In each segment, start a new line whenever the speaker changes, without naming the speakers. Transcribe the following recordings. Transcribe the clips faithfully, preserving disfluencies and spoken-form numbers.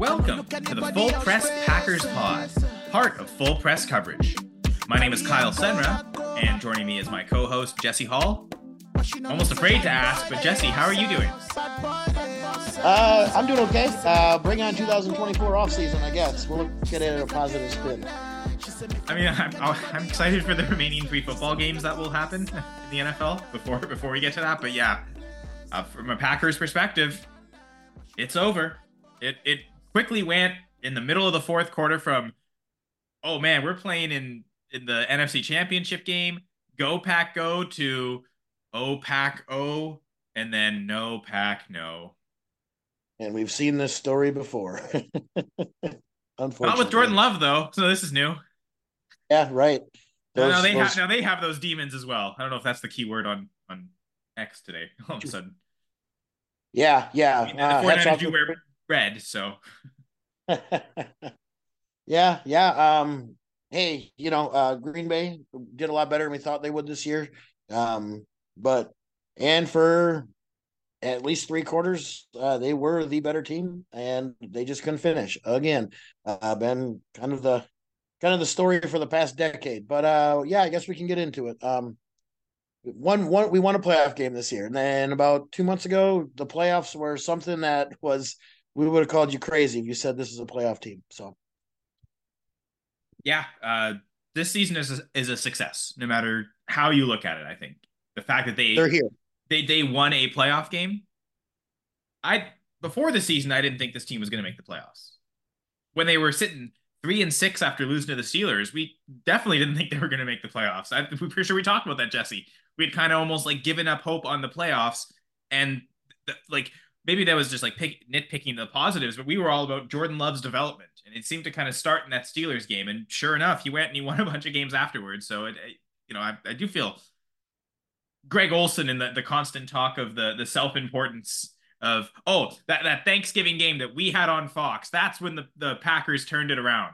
Welcome to the Full Press Packers Pod, part of Full Press Coverage. My name is Kyle Senra, and joining me is my co-host, Jesse Hall. Almost afraid to ask, but Jesse, how are you doing?
Uh, I'm doing okay. Uh, bring on two thousand twenty-four offseason, I guess. We'll look at it at a positive spin.
I mean, I'm, I'm excited for the remaining three football games that will happen in the N F L before before we get to that. But yeah, uh, from a Packers perspective, it's over. It it quickly went in the middle of the fourth quarter from, oh man, we're playing in, in the N F C Championship game, go Pack go, to oh Pack oh, and then no Pack no.
And we've seen this story before. Unfortunately.
Not with Jordan Love, though, so this is new.
Yeah, right.
Those, now, they
those...
have, now they have those demons as well. I don't know if that's the key word on, on X today, all of a sudden.
Yeah, yeah.
I mean, the
uh,
49ers do wear red, so.
yeah, yeah. Um, hey, you know, uh, Green Bay did a lot better than we thought they would this year. Um, but, and for at least three quarters, uh, they were the better team, and they just couldn't finish again. Uh, been kind of the kind of the story for the past decade. But uh, yeah, I guess we can get into it. Um, one one we won a playoff game this year, and then about two months ago, the playoffs were something that was we would have called you crazy if you said this is a playoff team. So
yeah, uh, this season is a, is a success, no matter how you look at it. I think the fact that they
they're here.
They they won a playoff game. I before the season, I didn't think this team was going to make the playoffs. When they were sitting three and six after losing to the Steelers, we definitely didn't think they were going to make the playoffs. I, we're pretty sure we talked about that, Jesse. We'd kind of almost like given up hope on the playoffs, and the, like maybe that was just like pick, nitpicking the positives, but we were all about Jordan Love's development, and it seemed to kind of start in that Steelers game. And sure enough, he went and he won a bunch of games afterwards. So it, you know, I, I do feel. Greg Olsen and the, the constant talk of the, the self-importance of, oh, that, that Thanksgiving game that we had on Fox, that's when the, the Packers turned it around.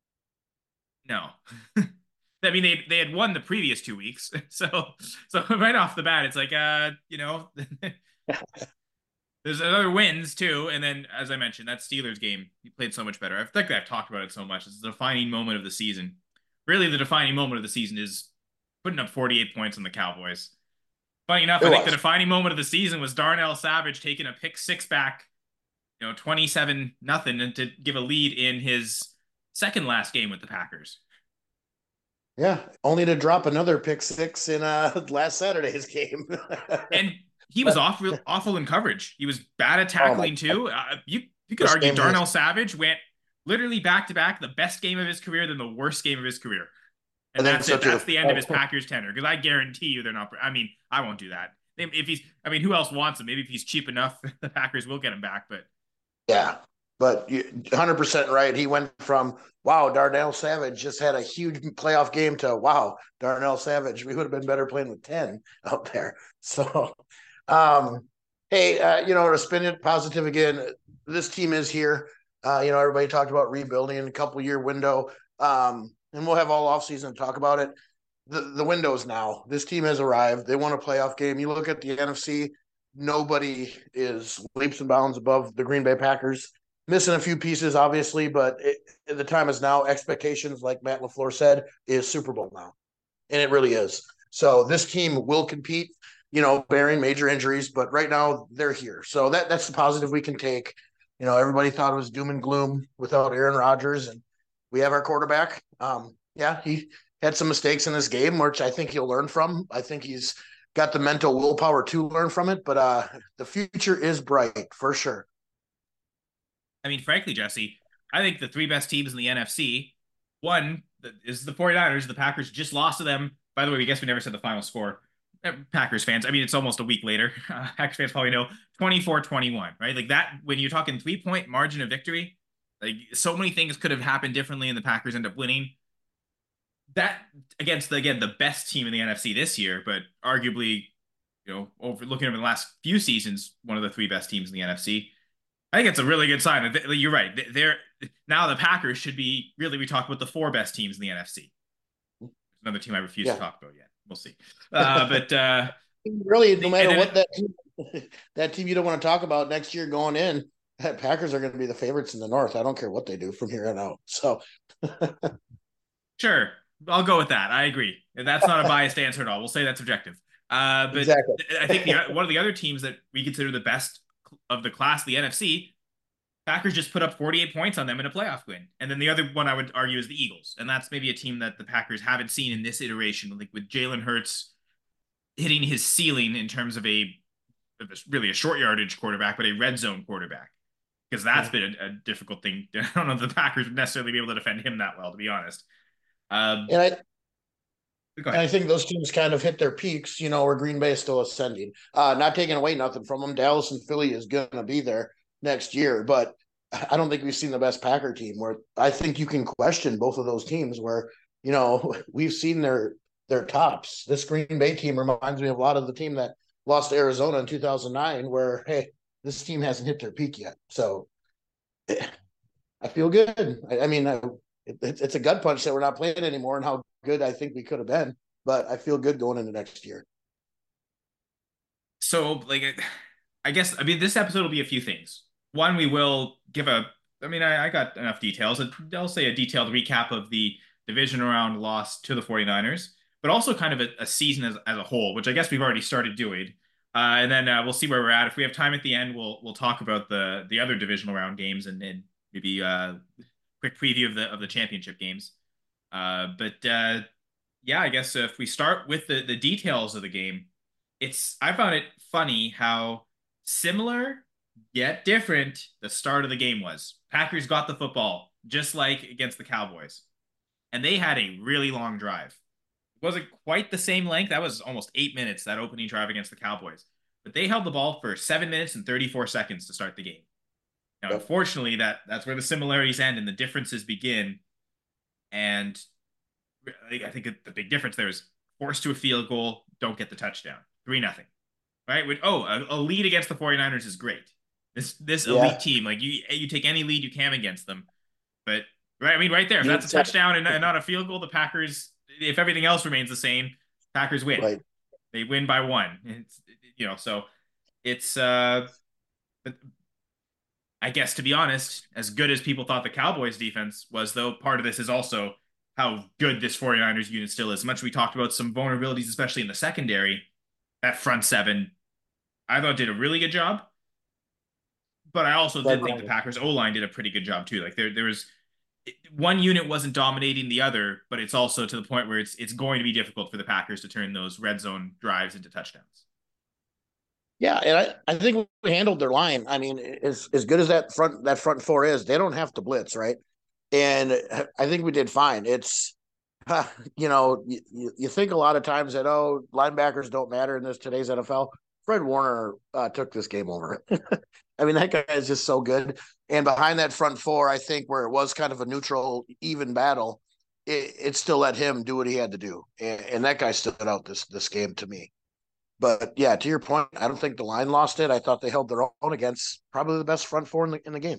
No. I mean, they they had won the previous two weeks. So so right off the bat, it's like, uh, you know, there's other wins too. And then, as I mentioned, that Steelers game, he played so much better. I think I've talked about it so much. It's the defining moment of the season. Really, the defining moment of the season is putting up forty-eight points on the Cowboys. Funny enough, it I think was. The defining moment of the season was Darnell Savage taking a pick six back, you know, twenty-seven nothing, and to give a lead in his second last game with the Packers.
Yeah, only to drop another pick six in uh last Saturday's game.
And he was awful, awful in coverage. He was bad at tackling oh too. Uh, you you could argue Darnell Savage went literally back to back, the best game of his career, then the worst game of his career. And that's it. That's the end of his Packers tenure. Because I guarantee you they're not. I mean, I won't do that. If he's, I mean, who else wants him? Maybe if he's cheap enough, the Packers will get him back. But
yeah, but you're one hundred percent right. He went from wow, Darnell Savage just had a huge playoff game to wow, Darnell Savage. We would have been better playing with ten out there. So, um, hey, uh, you know, to spin it positive again, this team is here. Uh, you know, everybody talked about rebuilding in a couple year window. Um, And we'll have all offseason to talk about it. The the window's now. This team has arrived. They won a playoff game. You look at the N F C, nobody is leaps and bounds above the Green Bay Packers. Missing a few pieces, obviously, but it, the time is now. Expectations, like Matt LaFleur said, is Super Bowl now. And it really is. So this team will compete, you know, bearing major injuries, but right now they're here. So that that's the positive we can take. You know, everybody thought it was doom and gloom without Aaron Rodgers, and we have our quarterback. Um, yeah, he had some mistakes in this game, which I think he'll learn from. I think he's got the mental willpower to learn from it, but uh, the future is bright for sure.
I mean, frankly, Jesse, I think the three best teams in the N F C, one is the 49ers. The Packers just lost to them. By the way, we guess we never said the final score. Packers fans, I mean, it's almost a week later. Uh, Packers fans probably know twenty-four twenty-one, right? Like that, when you're talking three-point margin of victory, like so many things could have happened differently and the Packers end up winning. That against the, again, the best team in the N F C this year, but arguably, you know, over looking over the last few seasons, one of the three best teams in the N F C. I think it's a really good sign. You're right. They're now the Packers should be really, we talk about the four best teams in the N F C. There's another team I refuse yeah. to talk about yet. We'll see. Uh, but uh,
really, no matter what that team, that team you don't want to talk about next year going in, Packers are going to be the favorites in the North. I don't care what they do from here on out. So,
Sure, I'll go with that. I agree. That's not a biased answer at all. We'll say that's objective. Uh, but
exactly.
I think the one of the other teams that we consider the best of the class, the N F C, Packers just put up forty-eight points on them in a playoff win. And then the other one I would argue is the Eagles. And that's maybe a team that the Packers haven't seen in this iteration, like with Jalen Hurts hitting his ceiling in terms of a, of a really a short yardage quarterback, but a red zone quarterback. Because that's been a, a difficult thing. I don't know if the Packers would necessarily be able to defend him that well, to be honest. Um,
and I and I think those teams kind of hit their peaks, you know, where Green Bay is still ascending. Uh, not taking away nothing from them. Dallas and Philly is going to be there next year, but I don't think we've seen the best Packer team where I think you can question both of those teams where, you know, we've seen their their tops. This Green Bay team reminds me of a lot of the team that lost to Arizona in two thousand nine where, hey, this team hasn't hit their peak yet. So I feel good. I, I mean, I, it, it's a gut punch that we're not playing anymore and how good I think we could have been, but I feel good going into next year.
So, like, I guess, I mean, this episode will be a few things. One, we will give a, I mean, I, I got enough details. I'll say a detailed recap of the division round loss to the 49ers, but also kind of a, a season as, as a whole, which I guess we've already started doing. Uh, and then uh, we'll see where we're at. If we have time at the end, we'll we'll talk about the the other divisional round games and, and maybe a uh, quick preview of the of the championship games. Uh, but uh, yeah, I guess if we start with the the details of the game, it's I found it funny how similar yet different the start of the game was. Packers got the football just like against the Cowboys, and they had a really long drive. Wasn't quite the same length. That was almost eight minutes, that opening drive against the Cowboys. But they held the ball for seven minutes and thirty-four seconds to start the game. Now,
Yep.
unfortunately, that that's where the similarities end and the differences begin. And I think the big difference there is forced to a field goal, don't get the touchdown. three nothing. Right? With, oh, a, a lead against the 49ers is great. This this
Yeah.
elite team, like you you take any lead you can against them. But right, I mean, right there, if
You
that's a
said-
touchdown and, and not a field goal, the Packers, if everything else remains the same, Packers win.
Right.
They win by one. It's, you know, so it's uh I guess, to be honest, as good as people thought the Cowboys defense was, though, part of this is also how good this 49ers unit still is. As much as we talked about some vulnerabilities, especially in the secondary, that front seven, I thought did a really good job. But I also did think the Packers O-line did a pretty good job too. Like there, there was one unit wasn't dominating the other, but it's also to the point where it's it's going to be difficult for the Packers to turn those red zone drives into touchdowns.
Yeah, and I, I think we handled their line. I mean, as as good as that front that front four is, they don't have to blitz, right? And I think we did fine. It's you know, you, you think a lot of times that, oh, linebackers don't matter in this today's N F L. Fred Warner uh, took this game over. I mean, that guy is just so good. And behind that front four, I think where it was kind of a neutral, even battle, it, it still let him do what he had to do. And, and that guy stood out this this game to me. But yeah, to your point, I don't think the line lost it. I thought they held their own against probably the best front four in the, in the game.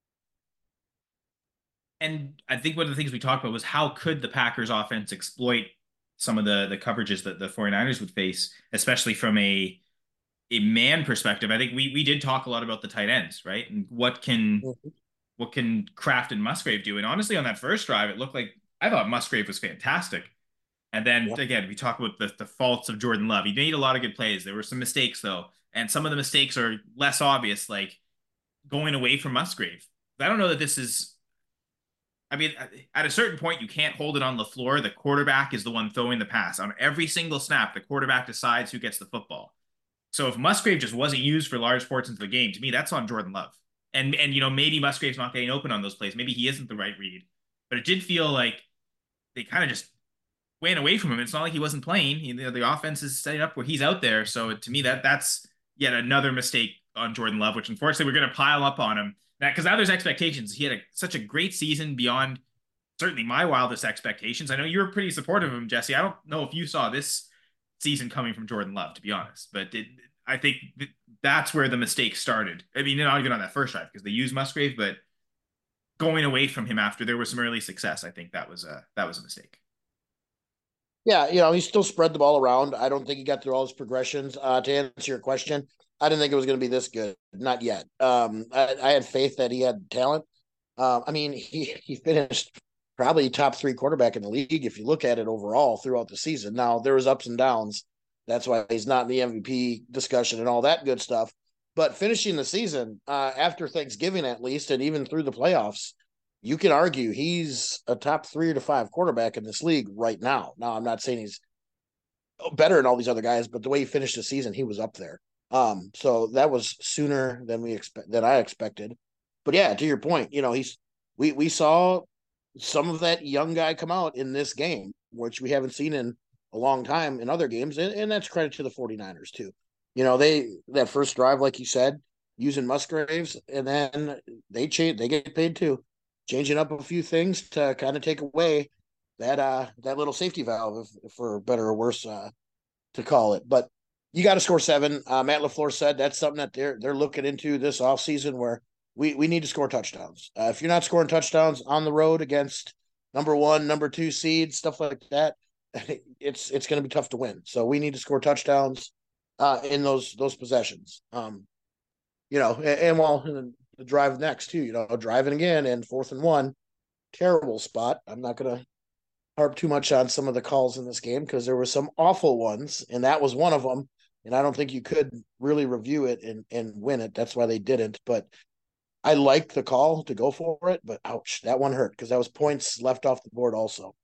And I think one of the things we talked about was how could the Packers offense exploit some of the the coverages that the 49ers would face, especially from a a man perspective. I think we we did talk a lot about the tight ends, right? And what can mm-hmm. what can Kraft and Musgrave do? And honestly, on that first drive, it looked like I thought Musgrave was fantastic. And then yeah. again, we talk about the, the faults of Jordan Love. He made a lot of good plays. There were some mistakes though, and some of the mistakes are less obvious, like going away from Musgrave. I don't know that this is. I mean, at a certain point, you can't hold it on the floor. The quarterback is the one throwing the pass. On every single snap, the quarterback decides who gets the football. So if Musgrave just wasn't used for large portions of the game, to me, that's on Jordan Love. And, and you know, maybe Musgrave's not getting open on those plays. Maybe he isn't the right read. But it did feel like they kind of just went away from him. It's not like he wasn't playing. You know, the offense is set up where he's out there. So to me, that that's yet another mistake on Jordan Love, which unfortunately we're going to pile up on him. Because now there's expectations. He had a, such a great season beyond certainly my wildest expectations. I know you were pretty supportive of him, Jesse. I don't know if you saw this season coming from Jordan Love, to be honest. But it, I think that's where the mistake started. I mean, not even on that first drive because they used Musgrave, but going away from him after there was some early success, I think that was a that was a mistake.
Yeah, you know, he still spread the ball around. I don't think he got through all his progressions. Uh, to answer your question, I didn't think it was going to be this good. Not yet. Um, I, I had faith that he had talent. Uh, I mean, he he finished probably top three quarterback in the league if you look at it overall throughout the season. Now there was ups and downs. That's why he's not in the M V P discussion and all that good stuff. But finishing the season uh, after Thanksgiving, at least, and even through the playoffs, you can argue he's a top three to five quarterback in this league right now. Now, I'm not saying he's better than all these other guys, but the way he finished the season, he was up there. Um, so that was sooner than we expect than I expected. But yeah, to your point, you know, he's we we saw some of that young guy come out in this game, which we haven't seen in a long time in other games, and, and that's credit to the 49ers too. You know, they that first drive, like you said, using Musgraves, and then they change they get paid too, changing up a few things to kind of take away that uh that little safety valve, if, if for better or worse uh, to call it. But you got to score seven. Uh, Matt LaFleur said that's something that they're they're looking into this offseason where we we need to score touchdowns. Uh, if you're not scoring touchdowns on the road against number one, number two seeds, stuff like that, it's it's going to be tough to win. So we need to score touchdowns uh, in those those possessions. Um, you know, and, and while the drive next too, you know, driving again and fourth and one, terrible spot. I'm not going to harp too much on some of the calls in this game because there were some awful ones, and that was one of them. And I don't think you could really review it and, and win it. That's why they didn't. But I like the call to go for it, but ouch, that one hurt because that was points left off the board also.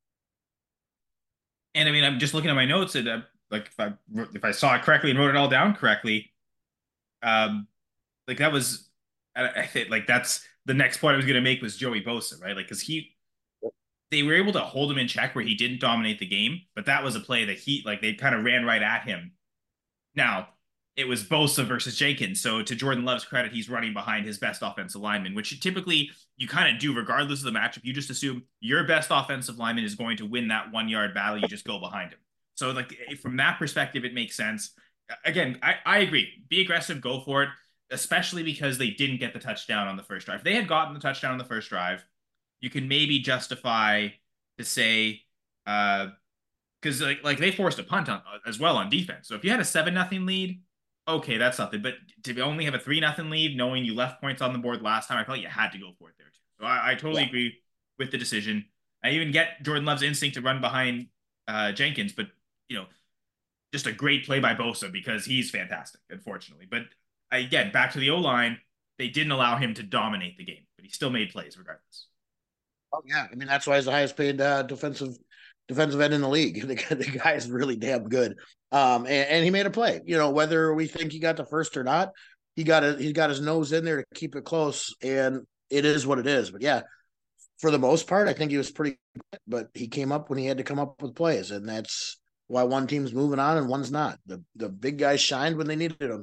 And I mean, I'm just looking at my notes, and uh, like if I if I saw it correctly and wrote it all down correctly, um, like that was, I, I think like that's the next point I was going to make was Joey Bosa, right? Like because he they were able to hold him in check where he didn't dominate the game, but that was a play that he like they kind of ran right at him. Now, it was Bosa versus Jenkins. So to Jordan Love's credit, he's running behind his best offensive lineman, which typically you kind of do regardless of the matchup. You just assume your best offensive lineman is going to win that one yard battle. You just go behind him. So like from that perspective, it makes sense. Again, I, I agree. Be aggressive, go for it, especially because they didn't get the touchdown on the first drive. If they had gotten the touchdown on the first drive, you can maybe justify to say, uh, because like like they forced a punt on, as well on defense. So if you had a seven nothing lead, okay, that's something. But to only have a three nothing lead, knowing you left points on the board last time, I felt like you had to go for it there too. So I, I totally
Yeah.
agree with the decision. I even get Jordan Love's instinct to run behind uh, Jenkins, but you know, just a great play by Bosa because he's fantastic, unfortunately. But again, back to the O line, they didn't allow him to dominate the game, but he still made plays regardless.
Oh yeah, I mean that's why he's the highest paid uh, defensive defensive end in the league. The, the guy is really damn good, um, and, and he made a play. You know, whether we think he got the first or not, he got a, he got his nose in there to keep it close, and it is what it is. But yeah, for the most part, I think he was pretty good, but he came up when he had to come up with plays, and that's why one team's moving on and one's not. The the big guys shined when they needed them.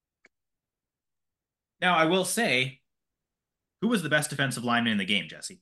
Now, I will say, who was the best defensive lineman in the game, Jesse?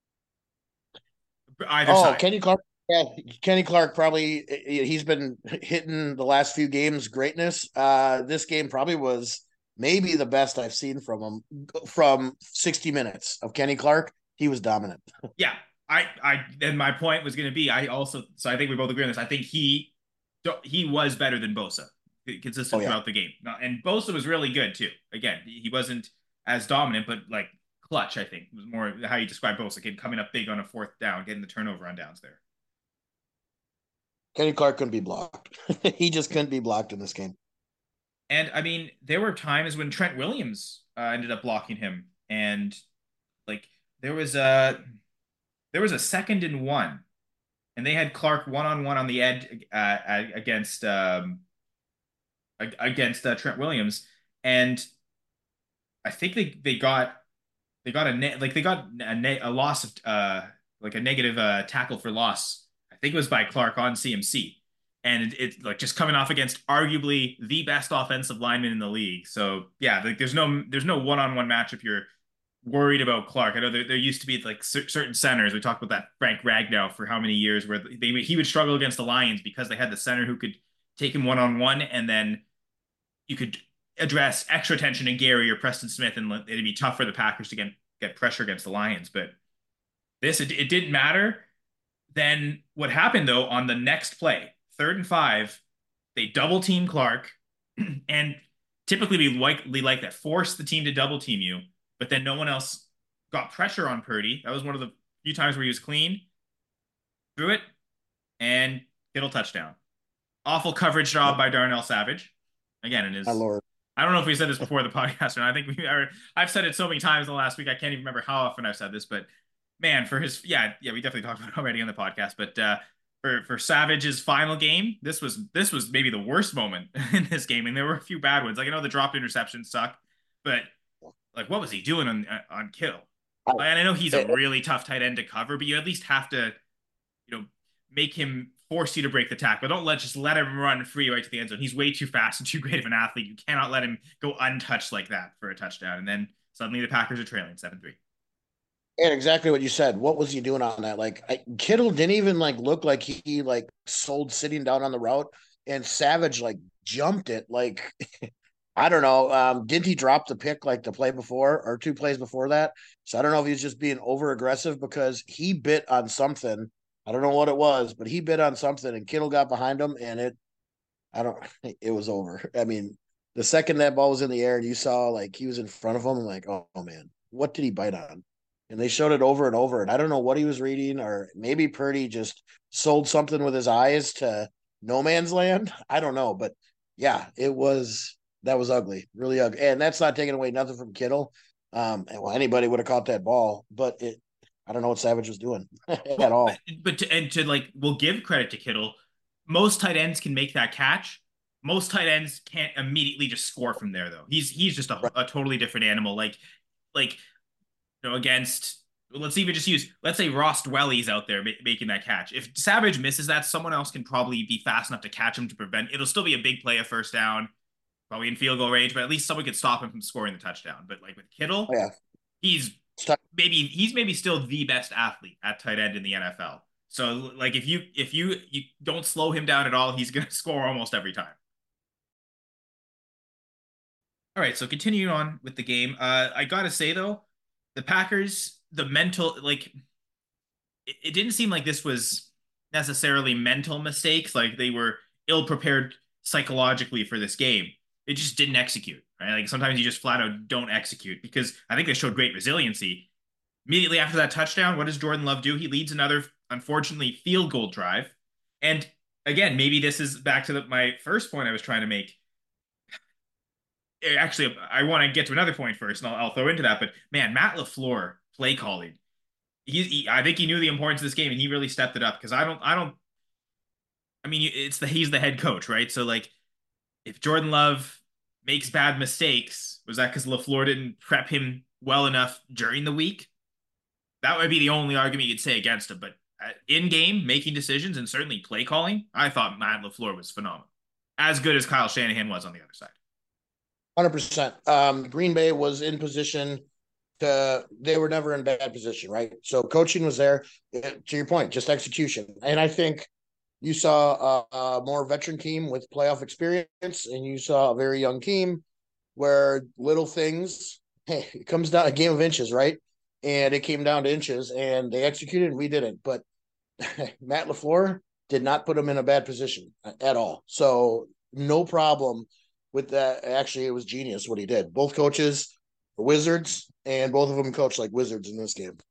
Either
Oh,
side.
Kenny Clark. Yeah, Kenny Clark probably he's been hitting the last few games greatness. Uh, this game probably was maybe the best I've seen from him from sixty minutes of Kenny Clark. He was dominant.
Yeah, I, I, and my point was going to be, I also, so I think we both agree on this. I think he, he was better than Bosa,
Oh
consistent
yeah.
throughout the game. And Bosa was really good too. Again, he wasn't as dominant, but like clutch. I think was more how you describe Bosa, kid coming up big on a fourth down, getting the turnover on downs there.
Kenny Clark couldn't be blocked. He just couldn't be blocked in this game.
And I mean, there were times when Trent Williams uh, ended up blocking him, and like there was a there was a second and one, and they had Clark one on one on the edge uh, against um, against uh, Trent Williams, and I think they they got they got a ne- like they got a, ne- a loss of uh like a negative uh tackle for loss. I think it was by Clark on C M C, and it, it like just coming off against arguably the best offensive lineman in the league. So yeah, like there's no there's no one on one matchup you're worried about Clark. I know there, there used to be like cer- certain centers. We talked about that Frank Ragnow for how many years where they he would struggle against the Lions because they had the center who could take him one on one, and then you could address extra tension in Gary or Preston Smith, and it'd be tough for the Packers to get get pressure against the Lions. But this, it, it didn't matter. Then what happened though on the next play, third and five, they double team Clark, and typically we likely like that force the team to double team you, but then no one else got pressure on Purdy. That was one of the few times where he was clean, threw it, and Kittle touchdown. Awful coverage job by Darnell Savage. Again, it
My
is.
lord.
I don't know if we said this before the podcast, or not. I think we are. I've said it so many times in the last week. I can't even remember how often I've said this, but man, for his yeah, yeah, we definitely talked about it already on the podcast. But uh, for for Savage's final game, this was this was maybe the worst moment in this game, and there were a few bad ones. Like I know the dropped interceptions suck, but like what was he doing on on Kittle?
I,
Like, and I know he's a
it,
really tough tight end to cover, but you at least have to you know make him force you to break the tackle. Don't let just let him run free right to the end zone. He's way too fast and too great of an athlete. You cannot let him go untouched like that for a touchdown. And then suddenly the Packers are trailing seven three.
and exactly what you said. What was he doing on that? Like I, Kittle didn't even like look like he like sold sitting down on the route, and Savage like jumped it. Like I don't know. Um, didn't he drop the pick like the play before or two plays before that? So I don't know if he's just being over aggressive because he bit on something. I don't know what it was, but he bit on something, and Kittle got behind him, and it. I don't. It was over. I mean, the second that ball was in the air, and you saw like he was in front of him, and like, oh, oh man, what did he bite on? And they showed it over and over, and I don't know what he was reading, or maybe Purdy just sold something with his eyes to no man's land. I don't know, but yeah, it was that was ugly, really ugly, and that's not taking away nothing from Kittle. Um, well, anybody would have caught that ball, but it. I don't know what Savage was doing at
Well, but,
all.
but to, and to like, we'll give credit to Kittle. Most tight ends can make that catch. Most tight ends can't immediately just score from there, though. He's he's just a,
Right.
a totally different animal. Like like you know against let's even just use let's say Ross Dwelly's out there ma- making that catch. If Savage misses that, someone else can probably be fast enough to catch him to prevent. It'll still be a big play, a first down, probably in field goal range, but at least someone could stop him from scoring the touchdown. But like with
Oh,
Kittle,
yeah,
he's maybe he's maybe still the best athlete at tight end in the N F L. So like if you if you you don't slow him down at all, he's gonna score almost every time. All right, so continuing on with the game, uh, I gotta say though, the Packers, the mental like it, it didn't seem like this was necessarily mental mistakes, like they were ill prepared psychologically for this game. They just didn't execute, right? Like sometimes you just flat out don't execute because I think they showed great resiliency. Immediately after that touchdown, what does Jordan Love do? He leads another, unfortunately, field goal drive. And again, maybe this is back to the, my first point I was trying to make. Eh, actually, I want to get to another point first, and I'll, I'll throw into that. But man, Matt LaFleur play calling. He, he, I think he knew the importance of this game, and he really stepped it up. Because I don't, I don't. I mean, it's the he's the head coach, right? So like, if Jordan Love makes bad mistakes, was that because LaFleur didn't prep him well enough during the week? That would be the only argument you'd say against him. But in game, making decisions and certainly play calling, I thought Matt LaFleur was phenomenal. As good as Kyle Shanahan was on the other side.
one hundred percent. Um, Green Bay was in position to, they were never in bad position, right? So coaching was there. Uh, To your point, just execution. And I think you saw a, a more veteran team with playoff experience, and you saw a very young team where little things, hey, it comes down a game of inches, right? And it came down to inches, and they executed, and we didn't. But Matt LaFleur did not put him in a bad position at all. So no problem with that. Actually, it was genius what he did. Both coaches were wizards, and both of them coached like wizards in this game.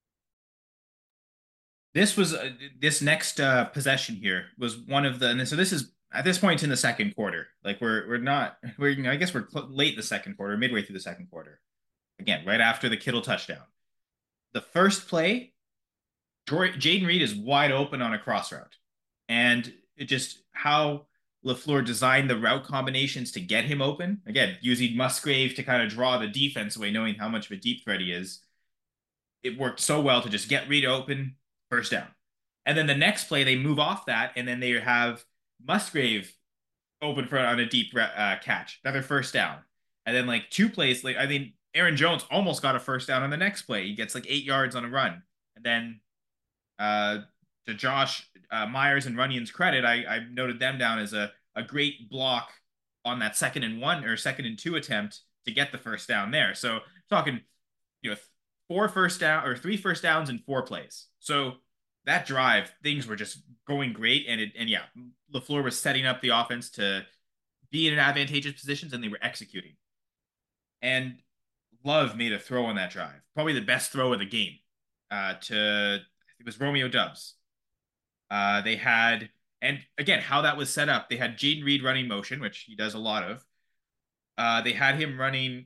This was uh, this next uh, possession here was one of the, and so this is at this point in the second quarter. Like we're we're not we're you know, I guess we're late in the second quarter, midway through the second quarter. Again, right after the Kittle touchdown. The first play, Jaden Reed is wide open on a cross route. And it just how LaFleur designed the route combinations to get him open. Again, using Musgrave to kind of draw the defense away, knowing how much of a deep threat he is. It worked so well to just get Reed open, first down. And then the next play, they move off that, and then they have Musgrave open for on a deep uh, catch, another first down. And then like two plays, like I think Aaron Jones almost got a first down on the next play. He gets like eight yards on a run, and then uh, to Josh uh, Myers and Runyon's credit, I, I noted them down as a, a great block on that second and one or second and two attempt to get the first down there. So talking, you know, four first down or three first downs in four plays. So that drive, things were just going great. And it, and yeah, LaFleur was setting up the offense to be in advantageous positions, and they were executing. And Love made a throw on that drive, probably the best throw of the game. Uh, to it was Romeo Dubs. Uh, they had, and again, how that was set up, they had Jaden Reed running motion, which he does a lot of. Uh, they had him running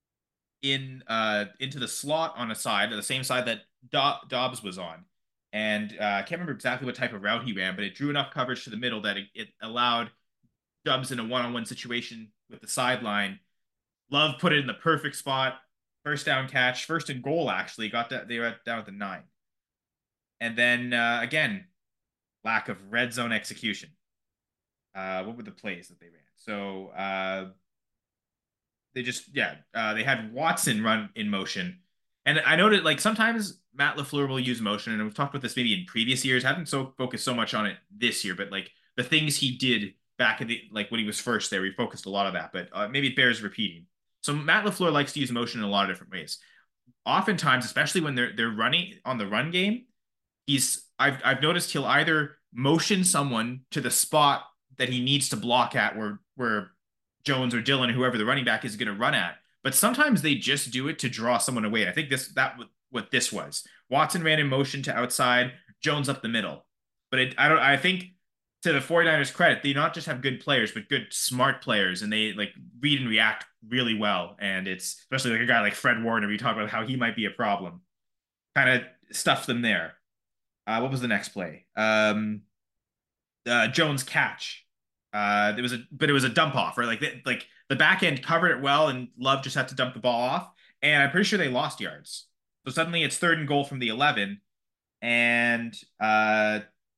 in uh into the slot on a side, the same side that Do- Dobbs was on. And uh, I can't remember exactly what type of route he ran, but it drew enough coverage to the middle that it, it allowed Dobbs in a one-on-one situation with the sideline. Love put it in the perfect spot. First down catch, first and goal actually. Got that they were down at the nine. And then uh, again, lack of red zone execution. Uh, what were the plays that they ran? So uh, they just yeah uh, they had Watson run in motion, and I noted like sometimes Matt LaFleur will use motion, and we've talked about this maybe in previous years. I haven't so focused so much on it this year, but like the things he did back in the like when he was first there, we focused a lot of that, but uh, maybe it bears repeating. So Matt LaFleur likes to use motion in a lot of different ways. Oftentimes, especially when they're they're running on the run game, he's I've I've noticed he'll either motion someone to the spot that he needs to block at where where Jones or Dillon, whoever the running back is going to run at. But sometimes they just do it to draw someone away. I think this that what this was. Watson ran in motion to outside, Jones up the middle. But it, I don't I think to the 49ers credit, they not just have good players, but good smart players, and they like read and react really well. And it's especially like a guy like Fred Warner. We talk about how he might be a problem. Kind of stuff them there. Uh, what was the next play? Um, uh, Jones catch. Uh, there was a, but it was a dump off, right? Like, the, like the back end covered it well, and Love just had to dump the ball off. And I'm pretty sure they lost yards. So suddenly it's third and goal from the eleven, and uh,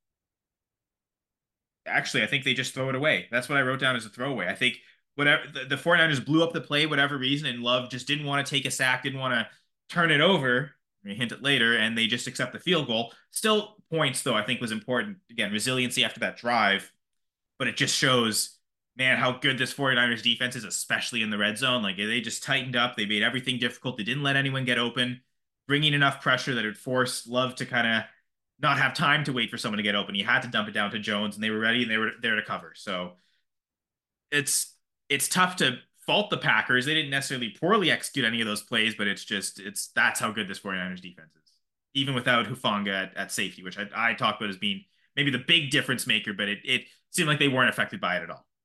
actually, I think they just throw it away. That's what I wrote down as a throwaway. I think whatever the, the 49ers blew up the play, whatever reason, and Love just didn't want to take a sack, didn't want to turn it over. We hint it later, and they just accept the field goal. Still, points though I think was important. Again, resiliency after that drive, but it just shows, man, how good this 49ers defense is, especially in the red zone. Like they just tightened up, they made everything difficult. They didn't let anyone get open, bringing enough pressure that it forced Love to kind of not have time to wait for someone to get open. He had to dump it down to Jones, and they were ready and they were there to cover. So it's it's tough to fault the Packers. They didn't necessarily poorly execute any of those plays, but it's just it's that's how good this 49ers defense is, even without Hufanga at, at safety, which I, I talked about as being maybe the big difference maker, but it it seemed like they weren't affected by it at all.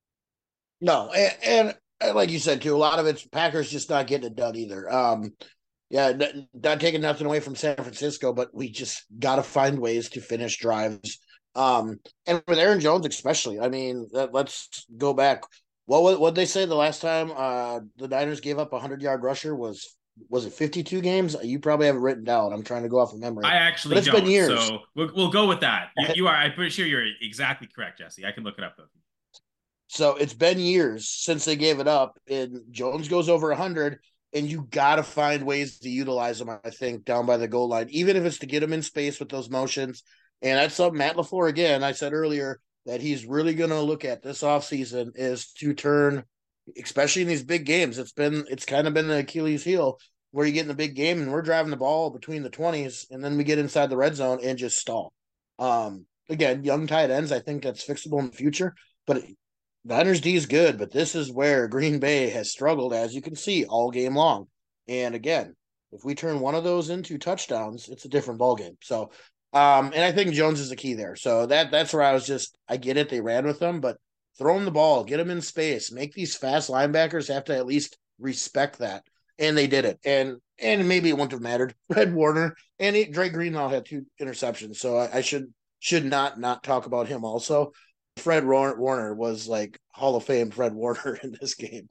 No, and, and like you said too, a lot of it's Packers just not getting it done either. Um, yeah, not taking nothing away from San Francisco, but we just got to find ways to finish drives. Um, and with Aaron Jones, especially, I mean, let's go back. What what they say the last time uh, the Niners gave up a hundred yard rusher was was it fifty-two games? You probably have it written down. I'm trying to go off of memory.
I actually
but it's
don't.
been years.
So we'll, we'll go with that. You, you are. I'm pretty sure you're exactly correct, Jesse. I can look it up though.
So it's been years since they gave it up, and Jones goes over a hundred, and you got to find ways to utilize him. I think down by the goal line, even if it's to get him in space with those motions. And that's something Matt LaFleur, again, I said earlier that he's really going to look at this offseason is to turn, especially in these big games. It's been, it's kind of been the Achilles heel where you get in the big game and we're driving the ball between the twenties, and then we get inside the red zone and just stall. Um, again, young tight ends, I think that's fixable in the future, but Niners D is good, but this is where Green Bay has struggled, as you can see, all game long. And again, if we turn one of those into touchdowns, it's a different ballgame. So, um, and I think Jones is the key there. So that that's where I was just, I get it, they ran with them, but throw them the ball, get them in space, make these fast linebackers have to at least respect that. And they did it. And and maybe it wouldn't have mattered. Fred Warner and he, Dre Greenlaw had two interceptions, so I, I should should not not talk about him also. Fred Warner was like Hall of Fame Fred Warner in this game.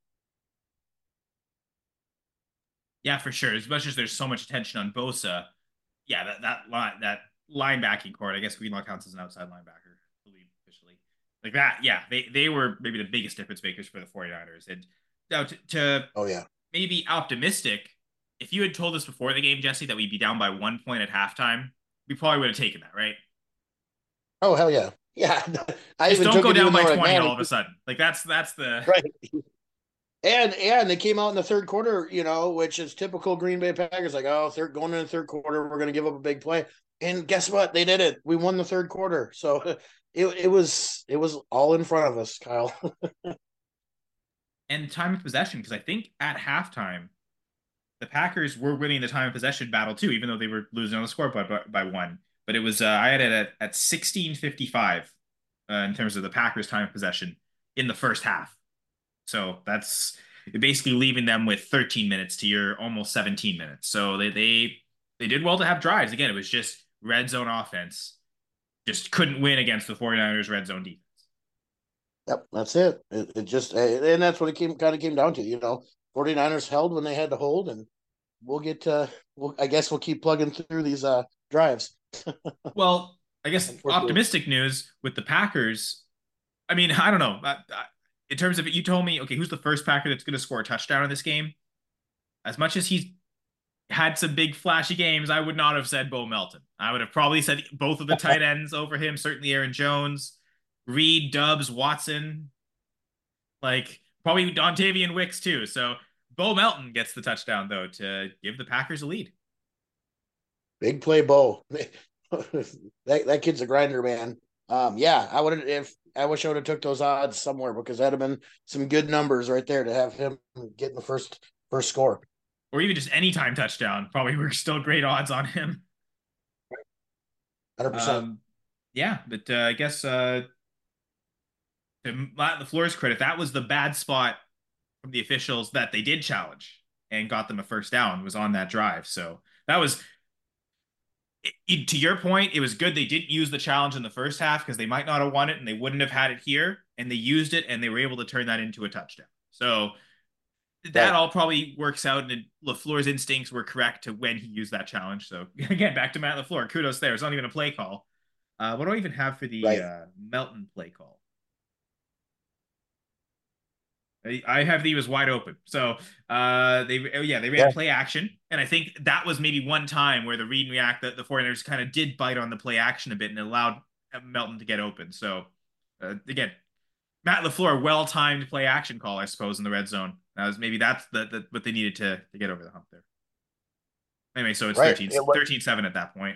Yeah, for sure. As much as there's so much attention on Bosa, yeah, that that line that linebacking core, I guess Greenlaw counts as an outside linebacker, I believe officially. Like that, yeah, they they were maybe the biggest difference makers for the 49ers. And now to, to
oh yeah,
maybe optimistic, if you had told us before the game, Jesse, that we'd be down by one point at halftime, we probably would have taken that, right?
Oh hell yeah. Yeah.
I Just even don't go down by twenty all of a sudden. Like that's that's the
right. And and they came out in the third quarter, you know, which is typical Green Bay Packers. Like, oh, third going in the third quarter, we're going to give up a big play. And guess what? They did it. We won the third quarter. So it, it was it was all in front of us, Kyle.
And time of possession, because I think at halftime the Packers were winning the time of possession battle too, even though they were losing on the scoreboard by, by one. But it was uh, I had it at, at sixteen fifty-five uh, in terms of the Packers time of possession in the first half. So that's basically leaving them with thirteen minutes to your almost seventeen minutes. So they they they did well to have drives. Again, it was just red zone offense. Just couldn't win against the 49ers red zone defense.
Yep, that's it. It, it just and that's what it came kind of came down to. You know, 49ers held when they had to hold, and we'll get uh we'll I guess we'll keep plugging through these uh drives.
Well, I guess
Unfortunately.
optimistic news with the Packers. I mean, I don't know. I, I, in terms of it, you told me, okay, who's the first Packer that's going to score a touchdown in this game? As much as he's had some big flashy games, I would not have said Bo Melton. I would have probably said both of the tight ends over him, certainly Aaron Jones, Reed, Dubs, Watson, like probably Dontavian Wicks too. So Bo Melton gets the touchdown though to give the Packers a lead.
Big play, Bo. that that kid's a grinder, man. Um, yeah, I would have if I wish I would have took those odds somewhere because that'd have been some good numbers right there to have him getting the first first score.
Or even just anytime touchdown. Probably were still great odds on him.
one hundred percent.
Um, yeah, but uh, I guess uh, to Matt LaFleur's credit, that was the bad spot from the officials that they did challenge and got them a first down was on that drive. So that was it, it- to your point. It was good they didn't use the challenge in the first half because they might not have won it and they wouldn't have had it here. And they used it and they were able to turn that into a touchdown. So that
Right.
all probably works out, and LaFleur's instincts were correct to when he used that challenge. So again, back to Matt LaFleur. Kudos there. It's not even a play call. Uh, what do I even have for the
Right.
uh, Melton play call? I have the was wide open. So uh, they oh, yeah they ran
Yeah.
play action, and I think that was maybe one time where the read and react that the 49ers kind of did bite on the play action a bit and allowed Melton to get open. So uh, again, Matt LaFleur well timed play action call, I suppose, in the red zone. That was maybe that's the, the what they needed to to get over the hump there. Anyway, so it's
Right.
thirteen
It, wa-
thirteen seven at that point.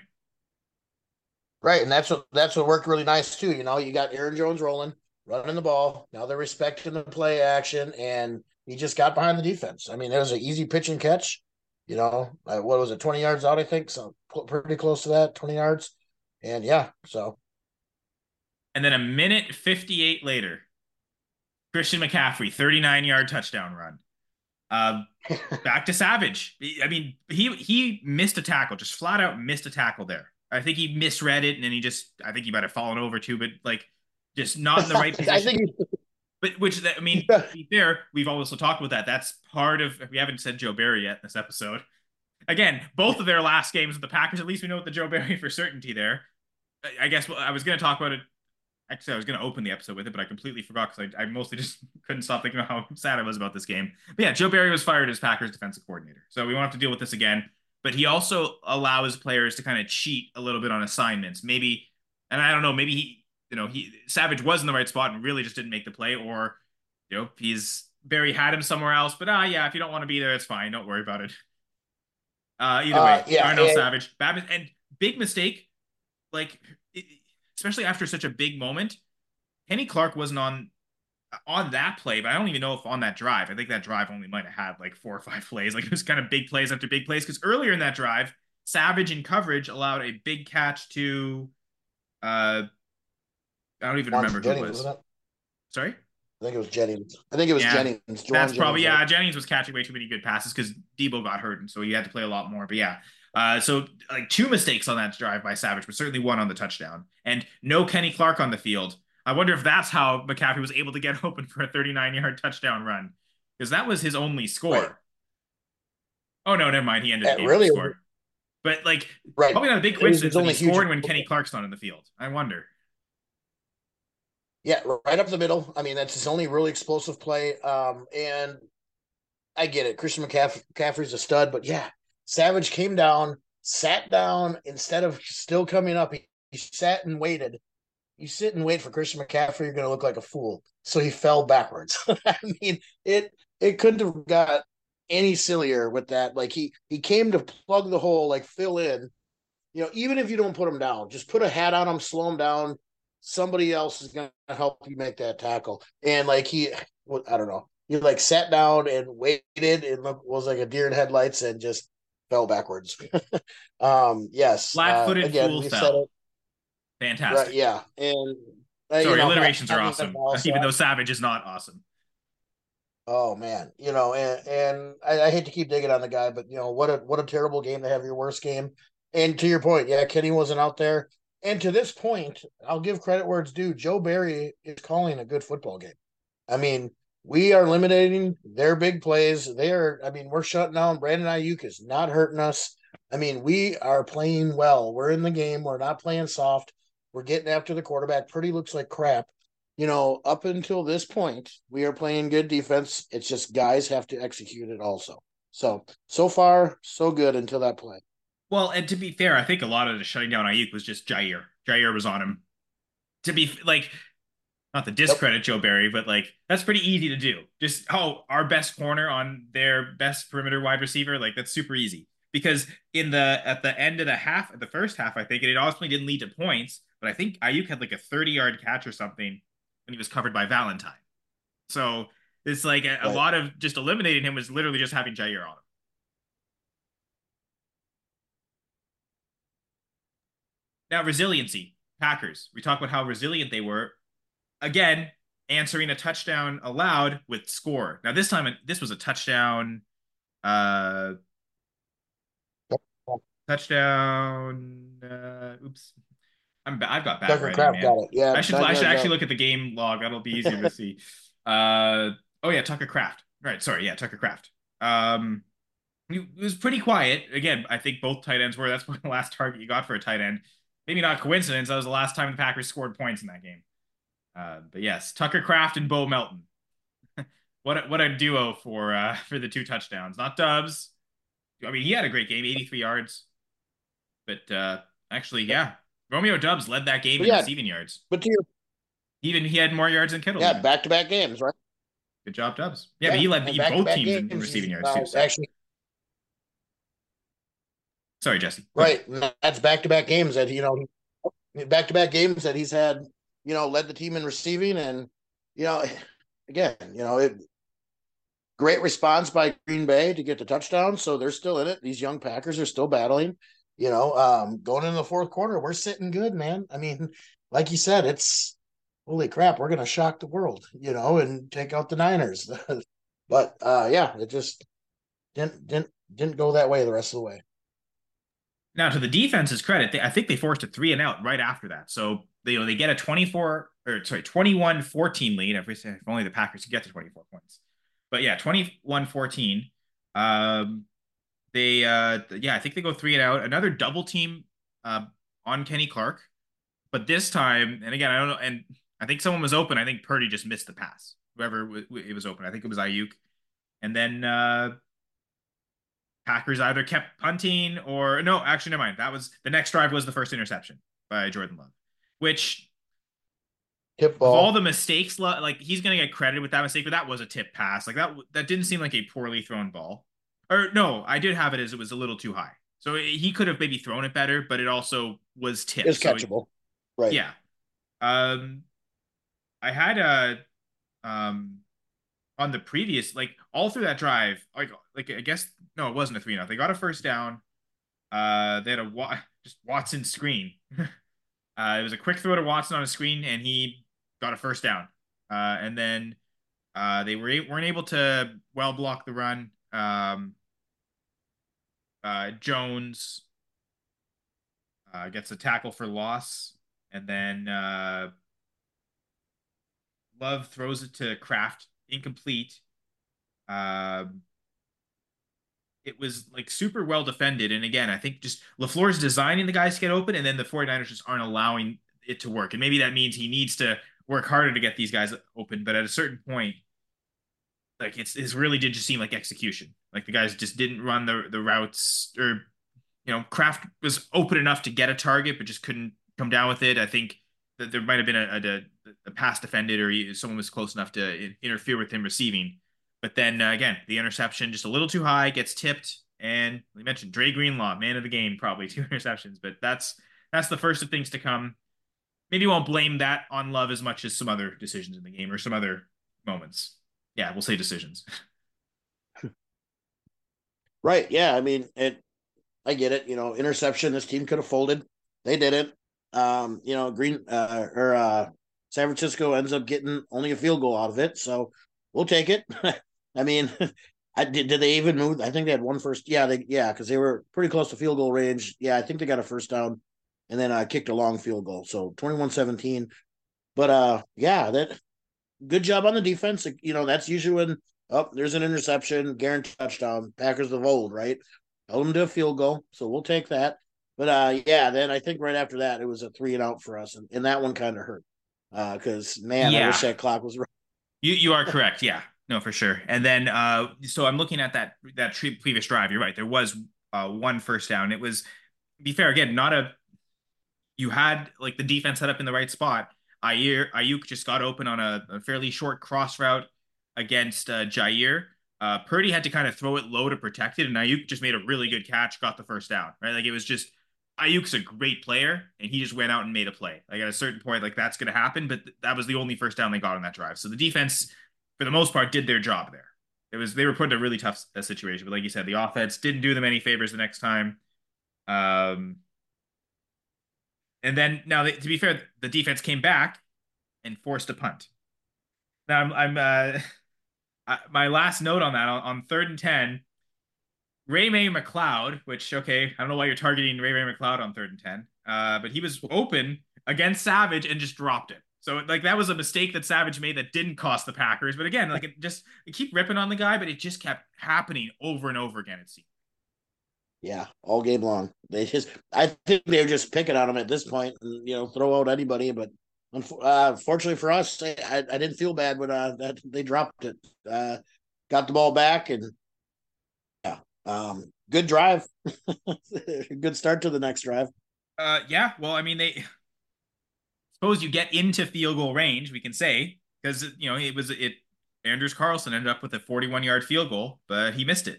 right. And that's what that's what worked really nice too. You know, you got Aaron Jones rolling, running the ball. Now they're respecting the play action, and he just got behind the defense. I mean, it was an easy pitch and catch. You know, uh, what was it, twenty yards out? I think so, cl- pretty close to that, twenty yards. And yeah, so
And then a minute fifty-eight later, Christian McCaffrey thirty-nine yard touchdown run. Uh, back to Savage. I mean, he he missed a tackle, just flat out missed a tackle there. I think he misread it, and then he just I think he might have fallen over too, but like just not in the right
I
position.
think
But which I mean,
yeah,
to be fair, we've also talked about that. That's part of we haven't said Joe Barry yet in this episode. Again, both of their last games with the Packers, at least we know what the Joe Barry for certainty there. I guess I was going to talk about it. Actually, I was going to open the episode with it, but I completely forgot because I, I mostly just couldn't stop thinking about how sad I was about this game. But yeah, Joe Barry was fired as Packers defensive coordinator. So we won't have to deal with this again. But he also allows players to kind of cheat a little bit on assignments. Maybe, and I don't know, maybe he, you know, he Savage was in the right spot and really just didn't make the play, or, you know, he's Barry had him somewhere else. But ah, yeah, if you don't want to be there, it's fine. Don't worry about it. Uh, either
uh,
way,
yeah,
Darnell
and,
Savage, Babbitt, and big mistake, like, it, especially after such a big moment. Kenny Clark wasn't on on that play, but I don't even know if on that drive. I think that drive only might have had like four or five plays. Like it was kind of big plays after big plays because earlier in that drive, Savage in coverage allowed a big catch to uh I don't even
Juwan
remember who it
Jennings,
was.
wasn't it?
Sorry?
I think it was Jennings. I think it was
Yeah.
Jennings.
That's
Juwan
probably
Jennings, right?
yeah. Jennings was catching way too many good passes because Debo got hurt, and so he had to play a lot more. But yeah, uh, so like two mistakes on that drive by Savage, but certainly one on the touchdown, and no Kenny Clark on the field. I wonder if that's how McCaffrey was able to get open for a thirty-nine yard touchdown run because that was his only
Right.
score. Oh no, never mind. He ended the
Yeah,
game with a
really,
score. But like,
right.
probably not a big
It was
coincidence
his
that
only
he's
huge.
scoring when Kenny Clark's not in the field. I wonder.
Yeah, right up the middle. I mean, that's his only really explosive play. Um, and I get it. Christian McCaff- McCaffrey's a stud, but yeah, Savage came down, sat down instead of still coming up. He, he sat and waited. You sit and wait for Christian McCaffrey, you're going to look like a fool. So he fell backwards. I mean, it it couldn't have got any sillier with that. Like he he came to plug the hole, like fill in. You know, even if you don't put him down, just put a hat on him, slow him down, somebody else is going to help you make that tackle. And like he, I don't know, he like sat down and waited and was like a deer in headlights and just fell backwards. um, yes. Uh,
Flat-footed
again,
fool
we've said
fell.
it right.
Fantastic.
Yeah. And, uh, you
Sorry,
know,
alliterations are
having
awesome,
also,
even though Savage is not awesome.
oh man, you know, and, and I, I hate to keep digging on the guy, but you know, what a, what a terrible game to have your worst game. And to your point, yeah, Kenny wasn't out there. And to this point, I'll give credit where it's due. Joe Barry is calling a good football game. I mean, we are eliminating their big plays. They are, I mean, we're shutting down. Brandon Aiyuk is not hurting us. I mean, we are playing well. We're in the game. We're not playing soft. We're getting after the quarterback. Purdy looks like crap. You know, up until this point, we are playing good defense. It's just guys have to execute it also. So, so far, so good until that play.
Well, and to be fair, I think a lot of the shutting down Ayuk was just Jair. Jair was on him. To be like, not to
Yep.
discredit Joe Barry, but like that's pretty easy to do. Just oh, our best corner on their best perimeter wide receiver, like that's super easy. Because in the at the end of the half, the first half, I think, and it ultimately didn't lead to points, but I think Ayuk had like a thirty yard catch or something when he was covered by Valentine. So it's like a, a
Right.
lot of just eliminating him was literally just having Jair on him. Now, resiliency, Packers. We talk about how resilient they were. Again, answering a touchdown allowed with score. Now, this time, this was a touchdown. Uh, touchdown. Uh, oops, I'm I've got bad
Tucker
writing,
Craft
man.
got it. Yeah.
I should I should actually
Tucker,
look at the game log. That'll be easier to see. Uh, oh yeah, Tucker Craft. Right, sorry, yeah, Tucker Craft. Um, it was pretty quiet. Again, I think both tight ends were. That's the last target you got for a tight end. Maybe not coincidence. That was the last time the Packers scored points in that game. Uh, but yes, Tucker Craft and Bo Melton. What a, what a duo for uh, for the two touchdowns. Not Dubs. I mean, he had a great game, eighty-three yards. But uh, actually, yeah, Romeo Dubs led that game
but
in
yeah,
receiving yards.
but to your,
Even he had more yards than Kittle.
yeah,
Even
back to back games, right?
good job, Dubs. Yeah, but
Yeah.
he led
And
the,
back to
both
back
teams in, in
games,
receiving
he's
yards
uh,
too. So
actually,
sorry, Jesse. Go ahead.
right. And that's back to back games that, you know, back to back games that he's had, you know, led the team in receiving. And, you know, again, you know, it, great response by Green Bay to get the touchdown. So they're still in it. These young Packers are still battling. You know, um, going into the fourth quarter, we're sitting good, man. I mean, like you said, it's holy crap, we're gonna shock the world, you know, and take out the Niners. but uh yeah, it just didn't didn't didn't go that way the rest of the way.
Now, to the defense's credit, they, I think they forced a three and out right after that. So they, you know, they get a twenty-four or sorry, twenty-one fourteen lead. If, we, if only the Packers could get to twenty-four points. But yeah, twenty-one fourteen. Um, they, uh, yeah, I think they go three and out. Another double team uh, on Kenny Clark. But this time, and again, I don't know. And I think someone was open. I think Purdy just missed the pass. Whoever it was open. I think it was Ayuk. And then uh, Packers either kept punting or no, actually, never mind. That was the next drive was the first interception by Jordan Love, which
Tip
of all
ball.
the mistakes, like he's gonna get credited with that mistake, but that was a tip pass. Like that, that didn't seem like a poorly thrown ball. Or no, I did have it as it was a little too high, so he could have maybe thrown it better, but it also was tipped.
Is
So
catchable. Right.
yeah, um, I had a um on the previous like all through that drive, like like I guess no, it wasn't a three. Now they got a first down. Uh, they had a wa- just Watson screen. uh, it was a quick throw to Watson on a screen, and he got a first down. Uh, and then uh, they were weren't able to well block the run. Um, uh, Jones uh, gets a tackle for loss, and then uh, Love throws it to Kraft, incomplete. Um, it was like super well defended. And again, I think just LaFleur's designing the guys to get open, and then the 49ers just aren't allowing it to work. And maybe that means he needs to work harder to get these guys open. But at a certain point, like it's it really did just seem like execution. Like the guys just didn't run the the routes, or you know, Kraft was open enough to get a target, but just couldn't come down with it. I think that there might have been a, a, a pass defended, or he, someone was close enough to interfere with him receiving. But then uh, again, the interception just a little too high, gets tipped, and we mentioned Dre Greenlaw, man of the game, probably two interceptions. But that's that's the first of things to come. maybe won't blame that on Love as much as some other decisions in the game or some other moments. Yeah, we'll say decisions.
Right. Yeah. I mean, it. I get it. You know, interception. This team could have folded. They didn't. Um, you know, Green uh, or uh, San Francisco ends up getting only a field goal out of it, so we'll take it. I mean, I did. Did they even move? I think they had one first. Yeah, they yeah, because they were pretty close to field goal range. Yeah, I think they got a first down, and then uh, kicked a long field goal. So twenty-one seventeen. But uh, yeah, that good job on the defense. You know, that's usually when oh, there's an interception, guaranteed touchdown. Packers of old, right? Held them to a field goal, so we'll take that. But uh, yeah, then I think right after that it was a three and out for us, and, and that one kind of hurt because uh, man, I
Yeah,
wish that clock was right.
you you are correct. Yeah, no, for sure. And then uh, so I'm looking at that that previous drive. You're right. There was uh one first down. It was, to be fair, again, not a you had like the defense set up in the right spot. Aiyuk, Aiyuk just got open on a, a fairly short cross route against uh, Jair. Uh, Purdy had to kind of throw it low to protect it, and Aiyuk just made a really good catch, got the first down. Right, like it was just Aiyuk's a great player, and he just went out and made a play. Like at a certain point, like that's going to happen, but th- that was the only first down they got on that drive. So the defense, for the most part, did their job there. It was they were put in a really tough uh, situation, but like you said, the offense didn't do them any favors the next time. Um, and then now, they, to be fair, the defense came back and forced a punt. Now I'm, I'm uh, I, my last note on that on, on third and ten, Ray May McLeod, which okay, I don't know why you're targeting Ray Ray McLeod on third and ten, uh, but he was open against Savage and just dropped it. So like that was a mistake that Savage made that didn't cost the Packers. But again, like it just it keep ripping on the guy, but it just kept happening over and over again. It seemed.
Yeah, all game long. They just, I think they were just picking on him at this point, and you know, throw out anybody. But uh, fortunately for us, I, I didn't feel bad when uh, that they dropped it. Uh, got the ball back, and yeah, um, good drive, good start to the next drive.
Uh, yeah. Well, I mean, they suppose you get into field goal range. We can say because you know it was it. Anders Carlson ended up with a forty-one yard field goal, but he missed it.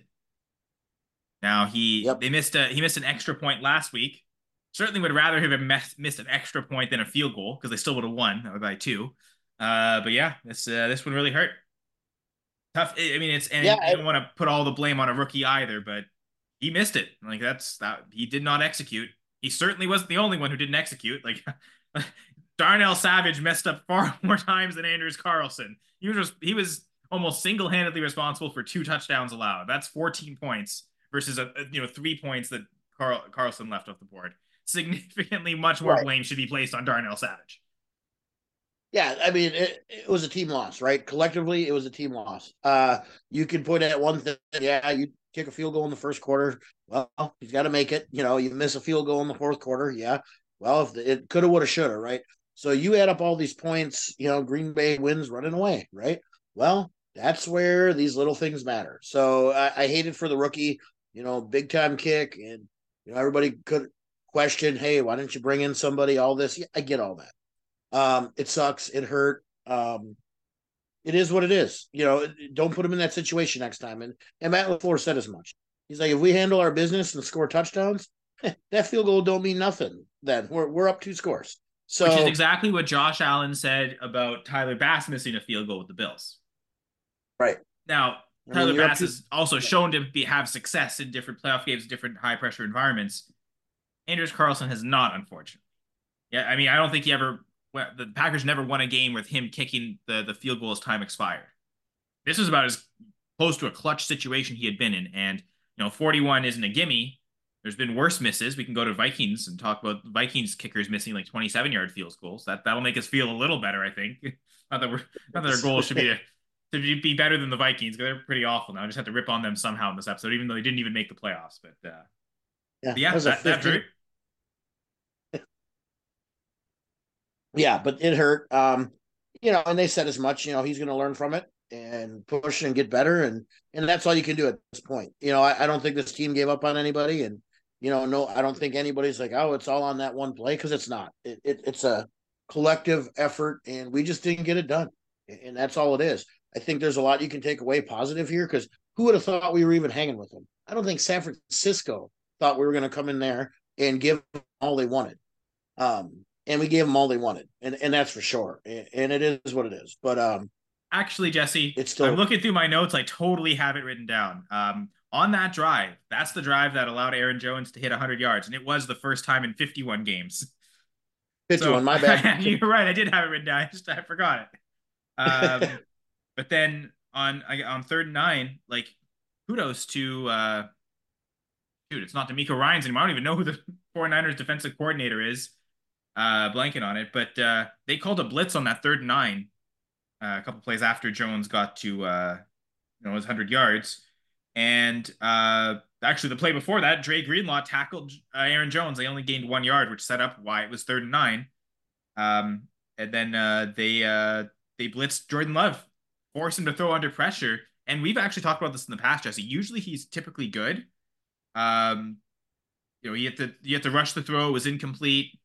Now he
Yep.
they missed a he missed an extra point last week. Certainly would rather have missed, missed an extra point than a field goal because they still would have won by two. Uh, but yeah, this uh, this one really hurt. Tough. I mean, it's
Yeah.
and you don't want to put all the blame on a rookie either, but he missed it. Like that's that he did not execute. He certainly wasn't the only one who didn't execute. Like Darnell Savage messed up far more times than Anders Carlson. He was just, he was almost single handedly responsible for two touchdowns allowed. That's fourteen points versus a, a you know three points that Carl, Carlson left off the board. Significantly much more
Right.
blame should be placed on Darnell Savage.
Yeah, I mean, it, it was a team loss, right? Collectively, it was a team loss. Uh, you can put at one thing, yeah, you kick a field goal in the first quarter. Well, he's got to make it. You know, you miss a field goal in the fourth quarter. Yeah. Well, if the, it could have, would have, should have, right? So you add up all these points, you know, Green Bay wins running away, right? Well, that's where these little things matter. So I, I hated for the rookie, you know, big time kick. And, you know, everybody could question, hey, why didn't you bring in somebody? All this. Yeah, I get all that. Um, it sucks. It hurt. Um, it is what it is. You know, don't put him in that situation next time. And and Matt LaFleur said as much. He's like, if we handle our business and score touchdowns, that field goal don't mean nothing. Then we're we're up two scores.
Which is
So
exactly what Josh Allen said about Tyler Bass missing a field goal with the Bills.
right.
Now,
I mean,
Tyler
you're up
Bass
two.
has also shown to be, have success in different playoff games, different high pressure environments. Anders Carlson has not, unfortunately. Yeah, I mean, I don't think he ever. Well, the Packers never won a game with him kicking the the field goal as time expired. This was about as close to a clutch situation he had been in, and you know, forty-one isn't a gimme. There's been worse misses. We can go to Vikings and talk about Vikings kickers missing like twenty-seven yard field goals. That that'll make us feel a little better, I think. Not that we're not that our goal should be to to be better than the Vikings because they're pretty awful now. I just have to rip on them somehow in this episode, even though they didn't even make the playoffs. But, uh,
Yeah,
but
that
yeah,
was a
that that
fifteen.
hurt.
Yeah, but it hurt. Um, you know, and they said as much. You know, he's going to learn from it and push and get better, and and that's all you can do at this point. You know, I, I don't think this team gave up on anybody, and you know, no, I don't think anybody's like, oh, it's all on that one play because it's not. It, it, it's a collective effort, and we just didn't get it done, and that's all it is. I think there's a lot you can take away positive here because who would have thought we were even hanging with them? I don't think San Francisco thought we were going to come in there and give all they wanted. Um, and we gave them all they wanted, and and that's for sure. And, and it is what it is. But um,
Actually, Jesse,
it's
I'm
still
looking through my notes. I totally have it written down. Um, on that drive, that's the drive that allowed Aaron Jones to hit one hundred yards, and it was the first time in fifty-one games. So
fifty-one. My bad.
you're right. I did have it written down. I just I forgot it. Um, but then on on third and nine, like kudos to uh, dude, it's not D'Amico Ryans anymore. I don't even know who the 49ers defensive coordinator is. Uh, blanking on it, but uh, they called a blitz on that third and nine uh, a couple plays after Jones got to uh, you know his one hundred yards, and uh, actually the play before that, Dre Greenlaw tackled uh, Aaron Jones. They only gained one yard, which set up why it was third and nine. Um, and then uh, they uh, they blitzed Jordan Love, forced him to throw under pressure. And we've actually talked about this in the past, Jesse. Usually he's typically good. Um, you know, he had to you had to rush the throw, it was incomplete.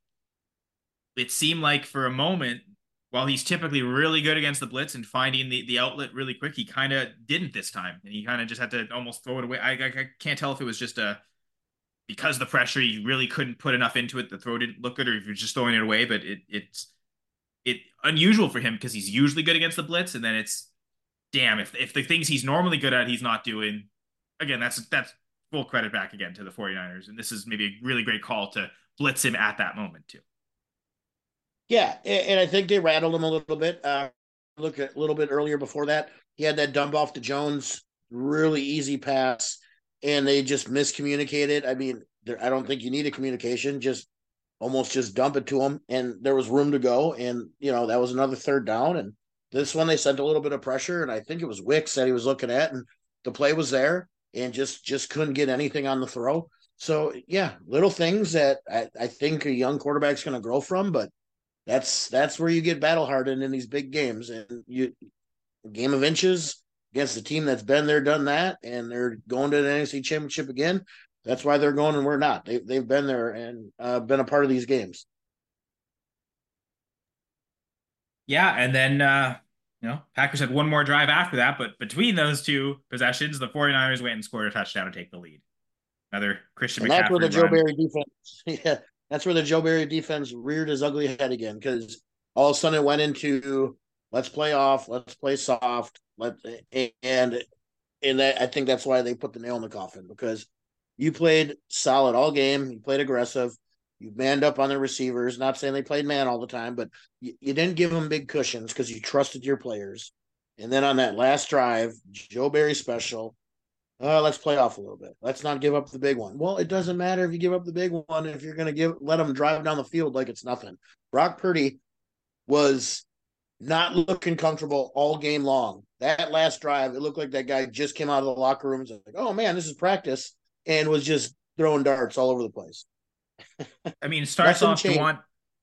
It seemed like for a moment, while he's typically really good against the blitz and finding the, the outlet really quick, he kind of didn't this time, and he kind of just had to almost throw it away. I, I, I can't tell if it was just a because of the pressure he really couldn't put enough into it. The throw didn't look good, or if you're just throwing it away. But it it's it unusual for him because he's usually good against the blitz, and then it's damn if if the things he's normally good at he's not doing. Again, that's that's full credit back again to the 49ers, and this is maybe a really great call to blitz him at that moment too.
Yeah, and I think they rattled him a little bit. Uh, look at a little bit earlier before that, he had that dump off to Jones, really easy pass, and they just miscommunicated. I mean, there, I don't think you need a communication; just almost just dump it to him, and there was room to go. And you know that was another third down. And this one they sent a little bit of pressure, and I think it was Wicks that he was looking at, and the play was there, and just just couldn't get anything on the throw. So yeah, little things that I, I think a young quarterback's going to grow from, but that's that's where you get battle hardened in these big games, and you a game of inches against a team that's been there, done that, and they're going to the N F C Championship again. That's why they're going, and we're not. They they've been there and uh, been a part of these games.
Yeah, and then uh, you know, Packers had one more drive after that, but between those two possessions, the 49ers went and scored a touchdown to take the lead. Another Christian
And that's where the
McCaffrey
Joe
run.
Barry defense, yeah, that's where the Joe Barry defense reared his ugly head again, because all of a sudden it went into let's play off, let's play soft, let and and that, I think that's why they put the nail in the coffin, because you played solid all game, you played aggressive, you manned up on the receivers. Not saying they played man all the time, but you, you didn't give them big cushions because you trusted your players. And then on that last drive, Joe Barry special, uh, let's play off a little bit. Let's not give up the big one. Well, it doesn't matter if you give up the big one if you're going to give let them drive down the field like it's nothing. Brock Purdy was not looking comfortable all game long. That last drive, it looked like that guy just came out of the locker room and was like, "Oh man, this is practice," and was just throwing darts all over the place.
I mean, it starts
Nothing
off
changed.
Juwan.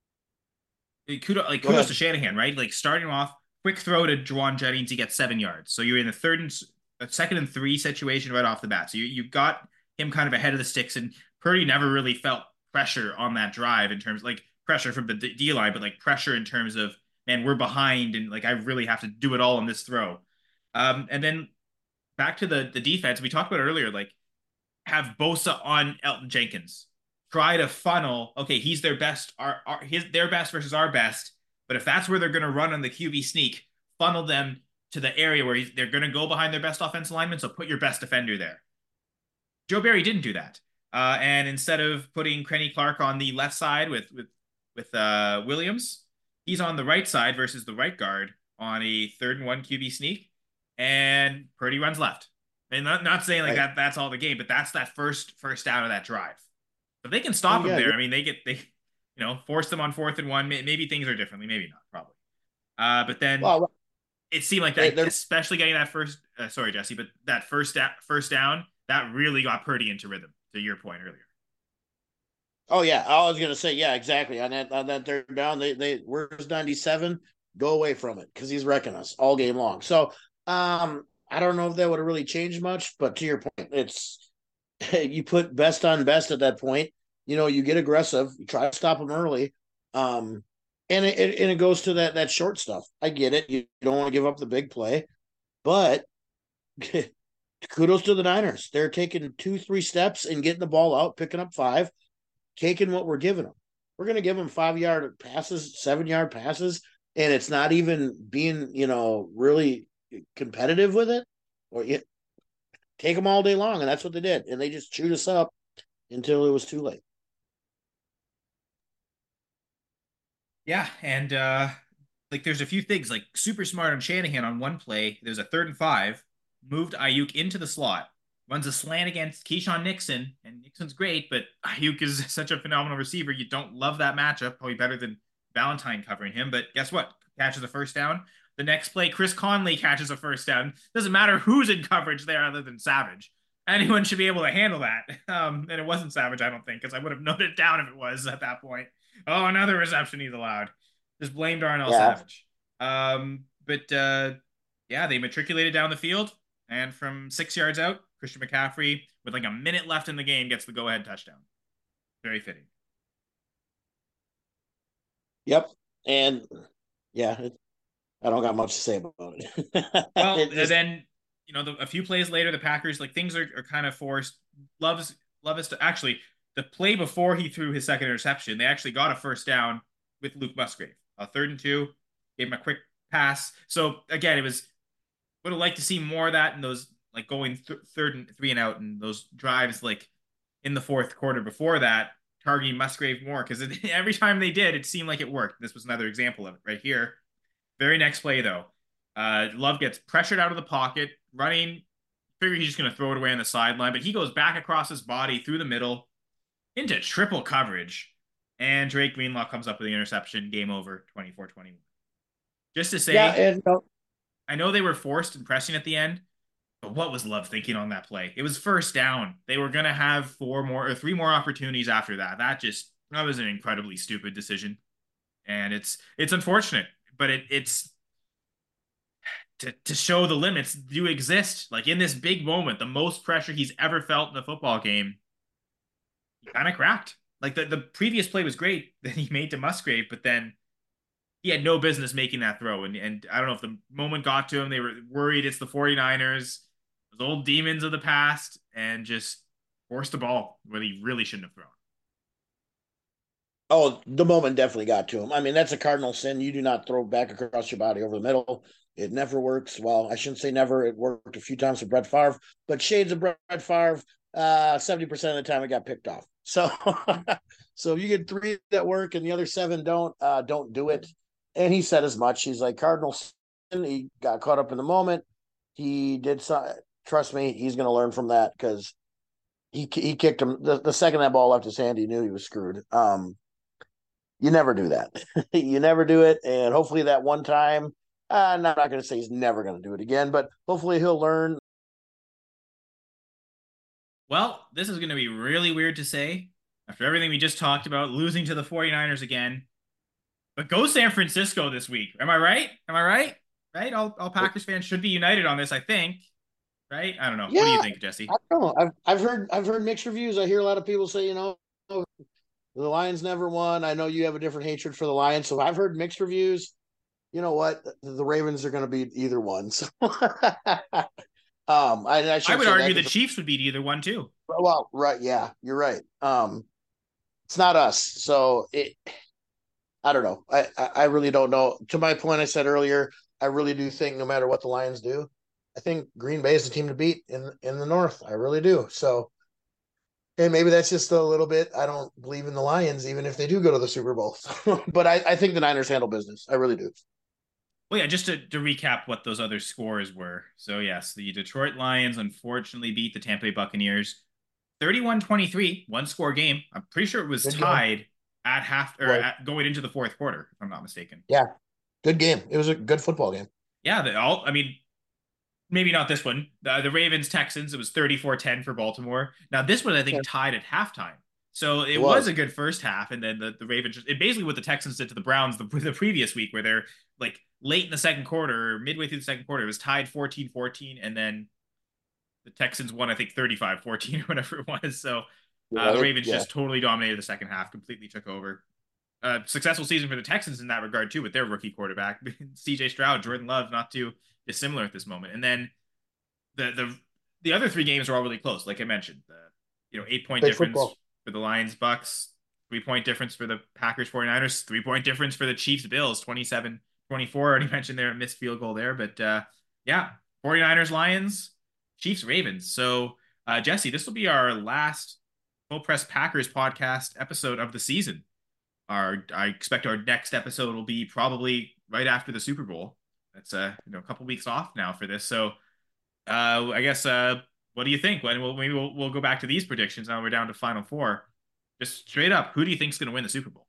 Kudos, like
Go
kudos
ahead.
to Shanahan, right? Like starting off, quick throw to Juwan Jennings, he gets seven yards. So you're in the third and a second and three situation right off the bat. So you you got him kind of ahead of the sticks, and Purdy never really felt pressure on that drive in terms like pressure from the D line, but like pressure in terms of man, we're behind, and like I really have to do it all on this throw. Um, and then back to the the defense we talked about earlier, like have Bosa on Elton Jenkins. Try to funnel. Okay, he's their best. Our, our his their best versus our best. But if that's where they're going to run on the Q B sneak, funnel them to the area where he's, they're going to go behind their best offensive lineman. So put your best defender there. Joe Barry didn't do that, uh, and instead of putting Kenny Clark on the left side with with with uh, Williams, he's on the right side versus the right guard on a third and one Q B sneak, and Purdy runs left. And not not saying like
Right.
that that's all the game, but that's that first first down of that drive. If they can
Oh
stop him
yeah,
there,
yeah.
I mean, they get they, you know, force them on fourth and one. Maybe things are differently, maybe not, probably. Uh, but then
Well,
it seemed like
they,
that,
they're
especially getting that first. Uh, sorry, Jesse, but that first da- first down that really got Purdy into rhythm. To your point earlier.
Oh yeah, I was gonna say yeah, exactly. On that on that third down, they they where's ninety seven? Go away from it because he's wrecking us all game long. So um, I don't know if that would have really changed much, but to your point, it's you put best on best at that point. You know, you get aggressive, you try to stop them early, um, and it, it and it goes to that that short stuff. I get it. You don't want to give up the big play, but kudos to the Niners. They're taking two, three steps and getting the ball out, picking up five, taking what we're giving them. we're going to give him five yard passes, seven yard passes, and it's not even being, you know, really competitive with it, or you take them all day long. And that's what they did. And they just chewed us up until it was too late.
Yeah, and uh like there's a few things like super smart on Shanahan on one play. There's a third and five, moved Ayuk into the slot, runs a slant against Keyshawn Nixon, and Nixon's great, but Ayuk is such a phenomenal receiver. You don't love that matchup, probably better than Valentine covering him. But guess what? Catches a first down. The next play, Chris Conley catches a first down. Doesn't matter who's in coverage there other than Savage. Anyone should be able to handle that. Um, and it wasn't Savage, I don't think, because I would have noted it down if it was at that point. Oh, another reception he's allowed. Just blame Darnell
Yeah.
Savage. Um, but uh, yeah, they matriculated down the field, and from six yards out, Christian McCaffrey, with like a minute left in the game, gets the go-ahead touchdown. Very fitting.
Yep. And yeah, it, I don't got much to say about it.
Well,
it
and
just,
then you know, the, a few plays later, the Packers like things are, are kind of forced. Loves Loves to actually the play before he threw his second interception, they actually got a first down with Luke Musgrave. A third and two, gave him a quick pass. So again, it was would have liked to see more of that in those like going th- third and three and out and those drives like in the fourth quarter before that, targeting Musgrave more because every time they did, it seemed like it worked. This was another example of it right here. Very next play though, uh, Love gets pressured out of the pocket, running. Figure he's just going to throw it away on the sideline, but he goes back across his body through the middle into triple coverage. And Drake Greenlaw comes up with the interception. Game over, twenty-four twenty-one. Just to
yeah.
say,
And uh,
I know they were forced and pressing at the end, but what was Love thinking on that play? It was first down. They were going to have four more or three more opportunities after that. That just, that was an incredibly stupid decision. And it's, it's unfortunate, but it, it's, to, to show the limits do exist. Like in this big moment, the most pressure he's ever felt in a football game, he kind of cracked. Like the, the previous play was great that he made to Musgrave, but then he had no business making that throw. And, and I don't know if the moment got to him. They were worried it's the 49ers, those old demons of the past, and just forced the ball where he really shouldn't have thrown.
oh, the moment definitely got to him. I mean, that's a cardinal sin. You do not throw back across your body over the middle. It never works. Well, I shouldn't say never. It worked a few times for Brett Favre, but shades of Brett Favre, uh, seventy percent of the time it got picked off. So, so if you get three that work and the other seven don't, uh, don't do it. And he said as much. He's like, Cardinal sin. He got caught up in the moment. He did so. Trust me, he's going to learn from that because he he kicked him the, the second that ball left his hand. He knew he was screwed. Um, you never do that. You never do it. And hopefully that one time, uh, I'm not going to say he's never going to do it again, but hopefully he'll learn.
Well, this is going to be really weird to say after everything we just talked about, losing to the 49ers again. But go San Francisco this week. Am I right? Am I right? Right? All, all Packers fans should be united on this, I think. Right? I don't know. What do you
Yeah,
think, Jesse?
I don't know. I've I've heard I've heard mixed reviews. I hear a lot of people say, you know, the Lions never won. I know you have a different hatred for the Lions, so I've heard mixed reviews. You know what? The Ravens are going to beat either one. So, um, I, I
I
shouldn't
would
say that
argue the
'cause-
Chiefs would beat either one too.
well, right, yeah, you're right. Um, it's not us, so it. I don't know. I, I I really don't know. To my point, I said earlier, I really do think no matter what the Lions do, I think Green Bay is the team to beat in in the North. I really do. So, and maybe that's just a little bit. I don't believe in the Lions, even if they do go to the Super Bowl. But I, I think the Niners handle business. I really do.
Well, yeah, just to, to recap what those other scores were. So, yes, the Detroit Lions unfortunately beat the Tampa Bay Buccaneers thirty-one twenty-three, one score game. I'm pretty sure it was
Good game.
tied at half or
Was
at, going into the fourth quarter, if I'm not mistaken.
yeah, good game. It was a good football game.
Yeah, they all, I mean, maybe not this one. The, the Ravens Texans, it was thirty-four ten for Baltimore. Now, this one, I think,
Yeah,
tied at halftime. So
it
it was
was.
a good first half. And then the, the Ravens, it basically what the Texans did to the Browns the, the previous week, where they're like late in the second quarter, or midway through the second quarter, it was tied fourteen fourteen. And then the Texans won, I think, thirty-five fourteen or whatever it was. So uh,
Yeah,
the
it,
Ravens
yeah.
just totally dominated the second half, completely took over. Uh, successful season for the Texans in that regard, too, with their rookie quarterback, C J Stroud, Jordan Love, not too dissimilar at this moment. And then the the the other three games are all really close. Like I mentioned, the you know eight point
Great
difference
football.
for the Lions Bucks. Three point difference for the Packers 49ers, three point difference for the Chiefs Bills, twenty-seven twenty-four. Already mentioned there a missed field goal there, but uh, yeah, 49ers Lions, Chiefs Ravens. So, uh, Jesse, this will be our last Full Press Packers podcast episode of the season. Our I expect our next episode will be probably right after the Super Bowl. That's uh, you know, a couple weeks off now for this. So, uh, I guess uh, what do you think? When we'll, maybe we'll we'll go back to these predictions. Now we're down to Final Four. Just straight up, who do you think is going to win the Super Bowl?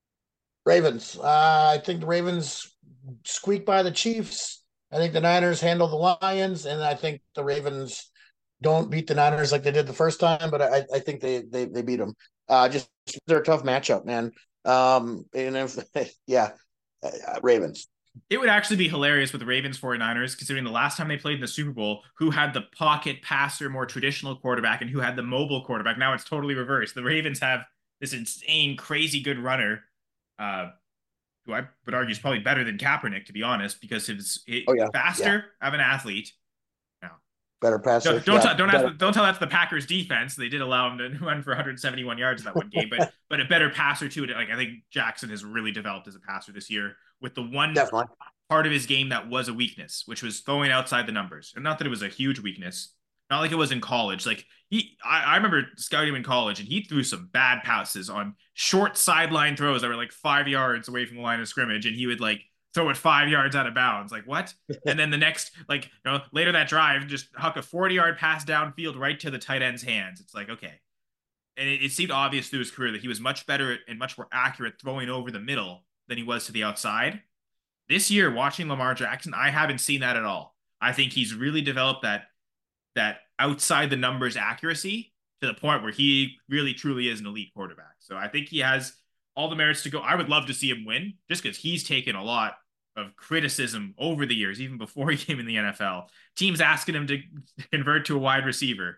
Ravens. Uh, I think the Ravens squeak by the Chiefs. I think the Niners handle the Lions, and I think the Ravens don't beat the Niners like they did the first time, but I, I think they, they they beat them. Uh, just they're a tough matchup, man. Um, and if yeah, uh, Ravens.
It would actually be hilarious with the Ravens 49ers, considering the last time they played in the Super Bowl, who had the pocket passer, more traditional quarterback, and who had the mobile quarterback. Now it's totally reversed. The Ravens have this insane, crazy good runner, uh, who I would argue is probably better than Kaepernick, to be honest, because he's
Oh yeah,
faster
yeah.
of an athlete. Now,
better passer.
don't don't,
Yeah,
t- don't,
better.
ask, don't tell that's the Packers defense. They did allow him to run for one hundred seventy-one yards in that one game, but but a better passer too. Like I think Jackson has really developed as a passer this year with the one
Definitely.
part of his game that was a weakness, which was throwing outside the numbers. And not that it was a huge weakness, not like it was in college. Like he, I, I remember scouting him in college, and he threw some bad passes on short sideline throws that were like five yards away from the line of scrimmage, and he would like throw it five yards out of bounds. Like what? And then the next, like you know, later that drive, just huck a forty-yard pass downfield right to the tight end's hands. It's like okay. And it, it seemed obvious through his career that he was much better and much more accurate throwing over the middle than he was to the outside. This year, watching Lamar Jackson, I haven't seen that at all. I think he's really developed that that outside the numbers accuracy to the point where he really truly is an elite quarterback. So I think he has all the merits to go. I would love to see him win just because he's taken a lot of criticism over the years, even before he came in the N F L. Teams asking him to convert to a wide receiver.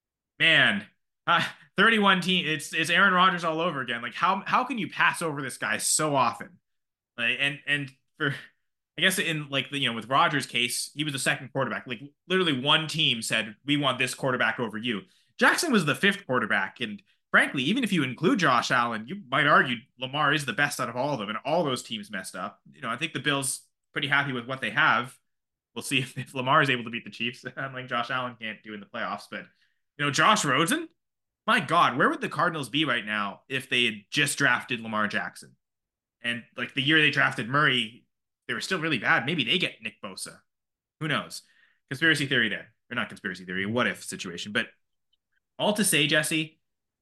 Man, uh, thirty-one team. It's it's Aaron Rodgers all over again. Like how how can you pass over this guy so often? Like and and for I guess in like the, you know with Rodgers' case, he was the second quarterback. Like literally one team said we want this quarterback over you. Jackson was the fifth quarterback, and frankly, even if you include Josh Allen, you might argue Lamar is the best out of all of them, and all those teams messed up. You know, I think the Bills pretty happy with what they have. We'll see if, if Lamar is able to beat the Chiefs, unlike Josh Allen can't do in the playoffs. But you know, Josh Rosen, my God, where would the Cardinals be right now if they had just drafted Lamar Jackson? And like the year they drafted Murray, they were still really bad. Maybe they get Nick Bosa. Who knows? Conspiracy theory there. Or not conspiracy theory, what if situation. But all to say, Jesse,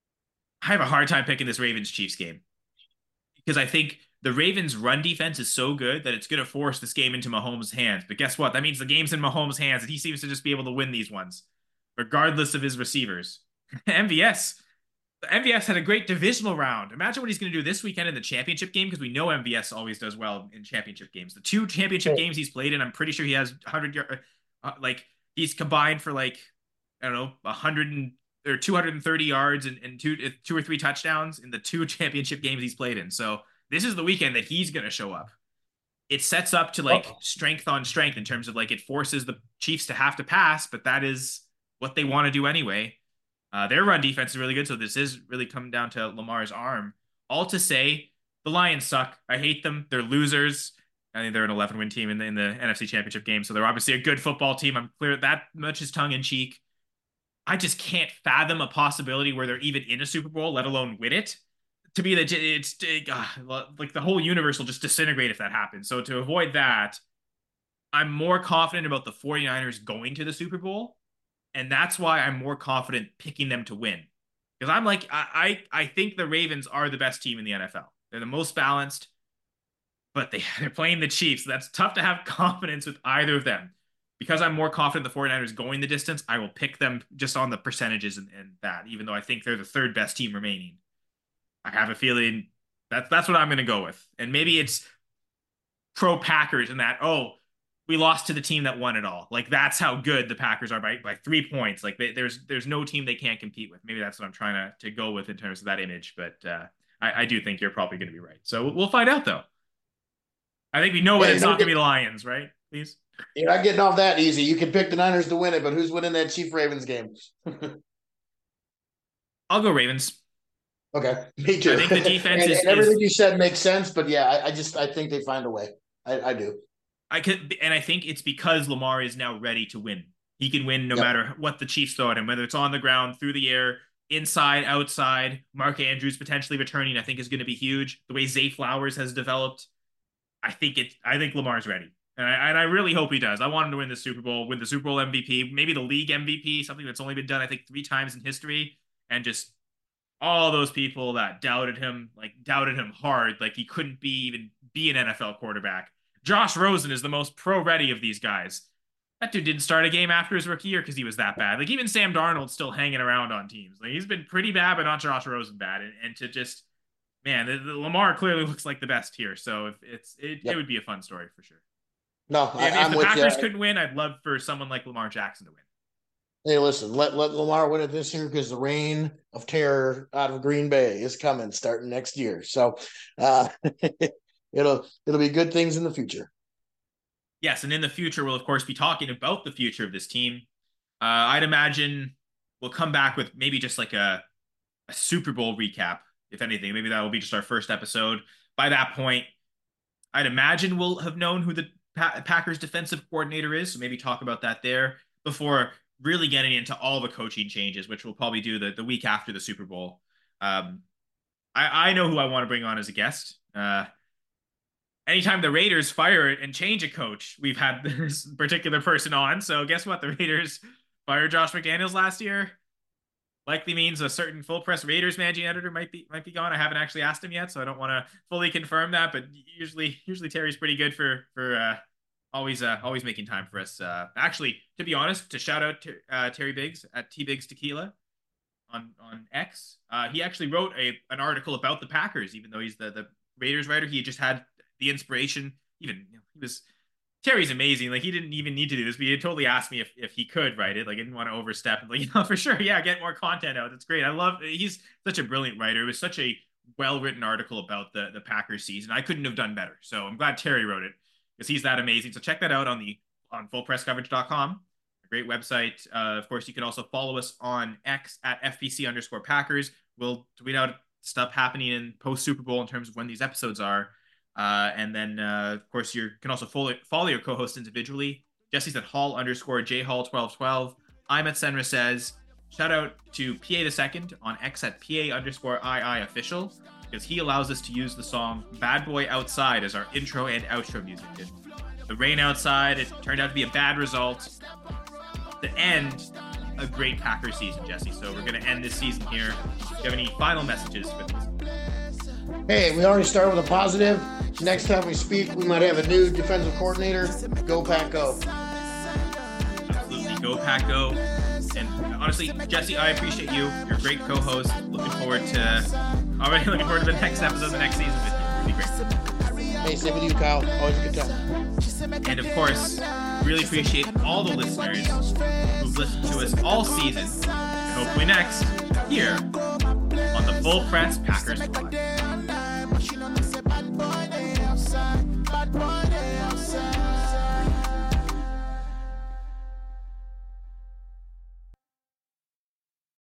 I have a hard time picking this Ravens Chiefs game because I think the Ravens run defense is so good that it's going to force this game into Mahomes' hands. But guess what? That means the game's in Mahomes' hands and he seems to just be able to win these ones, regardless of his receivers. M V S. M V S had a great divisional round. Imagine what he's going to do this weekend in the championship game because we know M V S always does well in championship games. The two championship games he's played in, I'm pretty sure he has one hundred yard, uh, like he's combined for like I don't know one hundred and, or two hundred thirty yards and, and two two or three touchdowns in the two championship games he's played in. So this is the weekend that he's going to show up. It sets up to like strength on strength in terms of like it forces the Chiefs to have to pass, but that is what they want to do anyway. Uh, their run defense is really good, so this is really coming down to Lamar's arm. All to say, the Lions suck. I hate them. They're losers. I think they're an eleven-win team in the, in the N F C Championship game, so they're obviously a good football team. I'm clear that much is tongue-in-cheek. I just can't fathom a possibility where they're even in a Super Bowl, let alone win it. To be that it's uh, like the whole universe will just disintegrate if that happens. So to avoid that, I'm more confident about the 49ers going to the Super Bowl. And that's why I'm more confident picking them to win. Because I'm like, I, I I think the Ravens are the best team in the N F L. They're the most balanced, but they, they're playing the Chiefs. So that's tough to have confidence with either of them. Because I'm more confident the 49ers going the distance, I will pick them just on the percentages and, and that, even though I think they're the third best team remaining. I have a feeling that that's what I'm going to go with. And maybe it's pro Packers in that, oh, we lost to the team that won it all. Like that's how good the Packers are by, by three points. Like they, there's there's no team they can't compete with. Maybe that's what I'm trying to, to go with in terms of that image. But uh, I, I do think you're probably going to be right. So we'll find out though. I think we know yeah, it's not going to be the Lions, right? Please.
You're not getting off that easy. You can pick the Niners to win it, but who's winning that Chief Ravens game?
I'll go Ravens.
Okay, me too.
I think the defense
and,
is,
and everything
is
you said makes sense, but yeah, I, I just I think they find a way. I, I do.
I could, and I think it's because Lamar is now ready to win. He can win no
Yep.
matter what the Chiefs throw at him, whether it's on the ground, through the air, inside, outside. Mark Andrews potentially returning, I think, is going to be huge. The way Zay Flowers has developed, I think it. I think Lamar's ready, and I, and I really hope he does. I want him to win the Super Bowl, win the Super Bowl M V P, maybe the league M V P, something that's only been done, I think, three times in history, and just all those people that doubted him, like doubted him hard, like he couldn't be even be an N F L quarterback. Josh Rosen is the most pro-ready of these guys. That dude didn't start a game after his rookie year because he was that bad. Like even Sam Darnold's still hanging around on teams. Like he's been pretty bad, but not Josh Rosen bad. And, and to just man, the, the Lamar clearly looks like the best here. So if it's it, yep. it would be a fun story for sure.
No, I,
if,
I'm
if the
with
Packers
you.
couldn't win, I'd love for someone like Lamar Jackson to win.
Hey, listen, let, let Lamar win it this year because the reign of terror out of Green Bay is coming starting next year. So uh, it'll it'll be good things in the future.
Yes, and in the future, we'll of course be talking about the future of this team. Uh, I'd imagine we'll come back with maybe just like a, a Super Bowl recap, if anything. Maybe that will be just our first episode. By that point, I'd imagine we'll have known who the pa- Packers defensive coordinator is, so maybe talk about that there before really getting into all the coaching changes, which we'll probably do the, the week after the Super Bowl. Um, I, I know who I want to bring on as a guest. Uh, anytime the Raiders fire and change a coach, we've had this particular person on. So guess what? The Raiders fired Josh McDaniels last year. Likely means a certain full press Raiders managing editor might be might be gone. I haven't actually asked him yet, so I don't want to fully confirm that. But usually, usually Terry's pretty good for for uh, always uh, always making time for us. Uh, actually, to be honest, to shout out to uh, Terry Biggs at T Biggs Tequila on on X. Uh, he actually wrote a an article about the Packers, even though he's the the Raiders writer. He just had the inspiration. Even you know, he was Terry's amazing. Like he didn't even need to do this, but he totally asked me if, if he could write it. Like I didn't want to overstep. Like, you know, for sure. Yeah. Get more content out. That's great. I love, he's such a brilliant writer. It was such a well-written article about the, the Packers season. I couldn't have done better. So I'm glad Terry wrote it because he's that amazing. So check that out on the, on full press coverage dot com. A great website. Uh, of course, you can also follow us on X at F P C underscore Packers. We'll tweet out stuff happening in post Super Bowl in terms of when these episodes are. Uh, and then, uh, of course, you can also follow, follow your co-hosts individually. Jesse's at Hall underscore J Hall twelve twelve. I'm at Senra Says. Shout out to P A the Second on X at P A underscore I I official because he allows us to use the song Bad Boy Outside as our intro and outro music. And the rain outside, it turned out to be a bad result. To end a great Packers season, Jesse. So we're going to end this season here. Do you have any final messages for this?
Hey, we already started with a positive. Next time we speak, we might have a new defensive coordinator. Go Pack Go.
Absolutely. Go Pack Go. And honestly, Jesse, I appreciate you. You're a great co-host. Looking forward to already looking forward to the next episode of the next season with you. It'll be great.
Hey, same with you, Kyle. Always a good time.
And of course, really appreciate all the listeners who've listened to us all season. And hopefully next, here on the Full Press Packers Pod.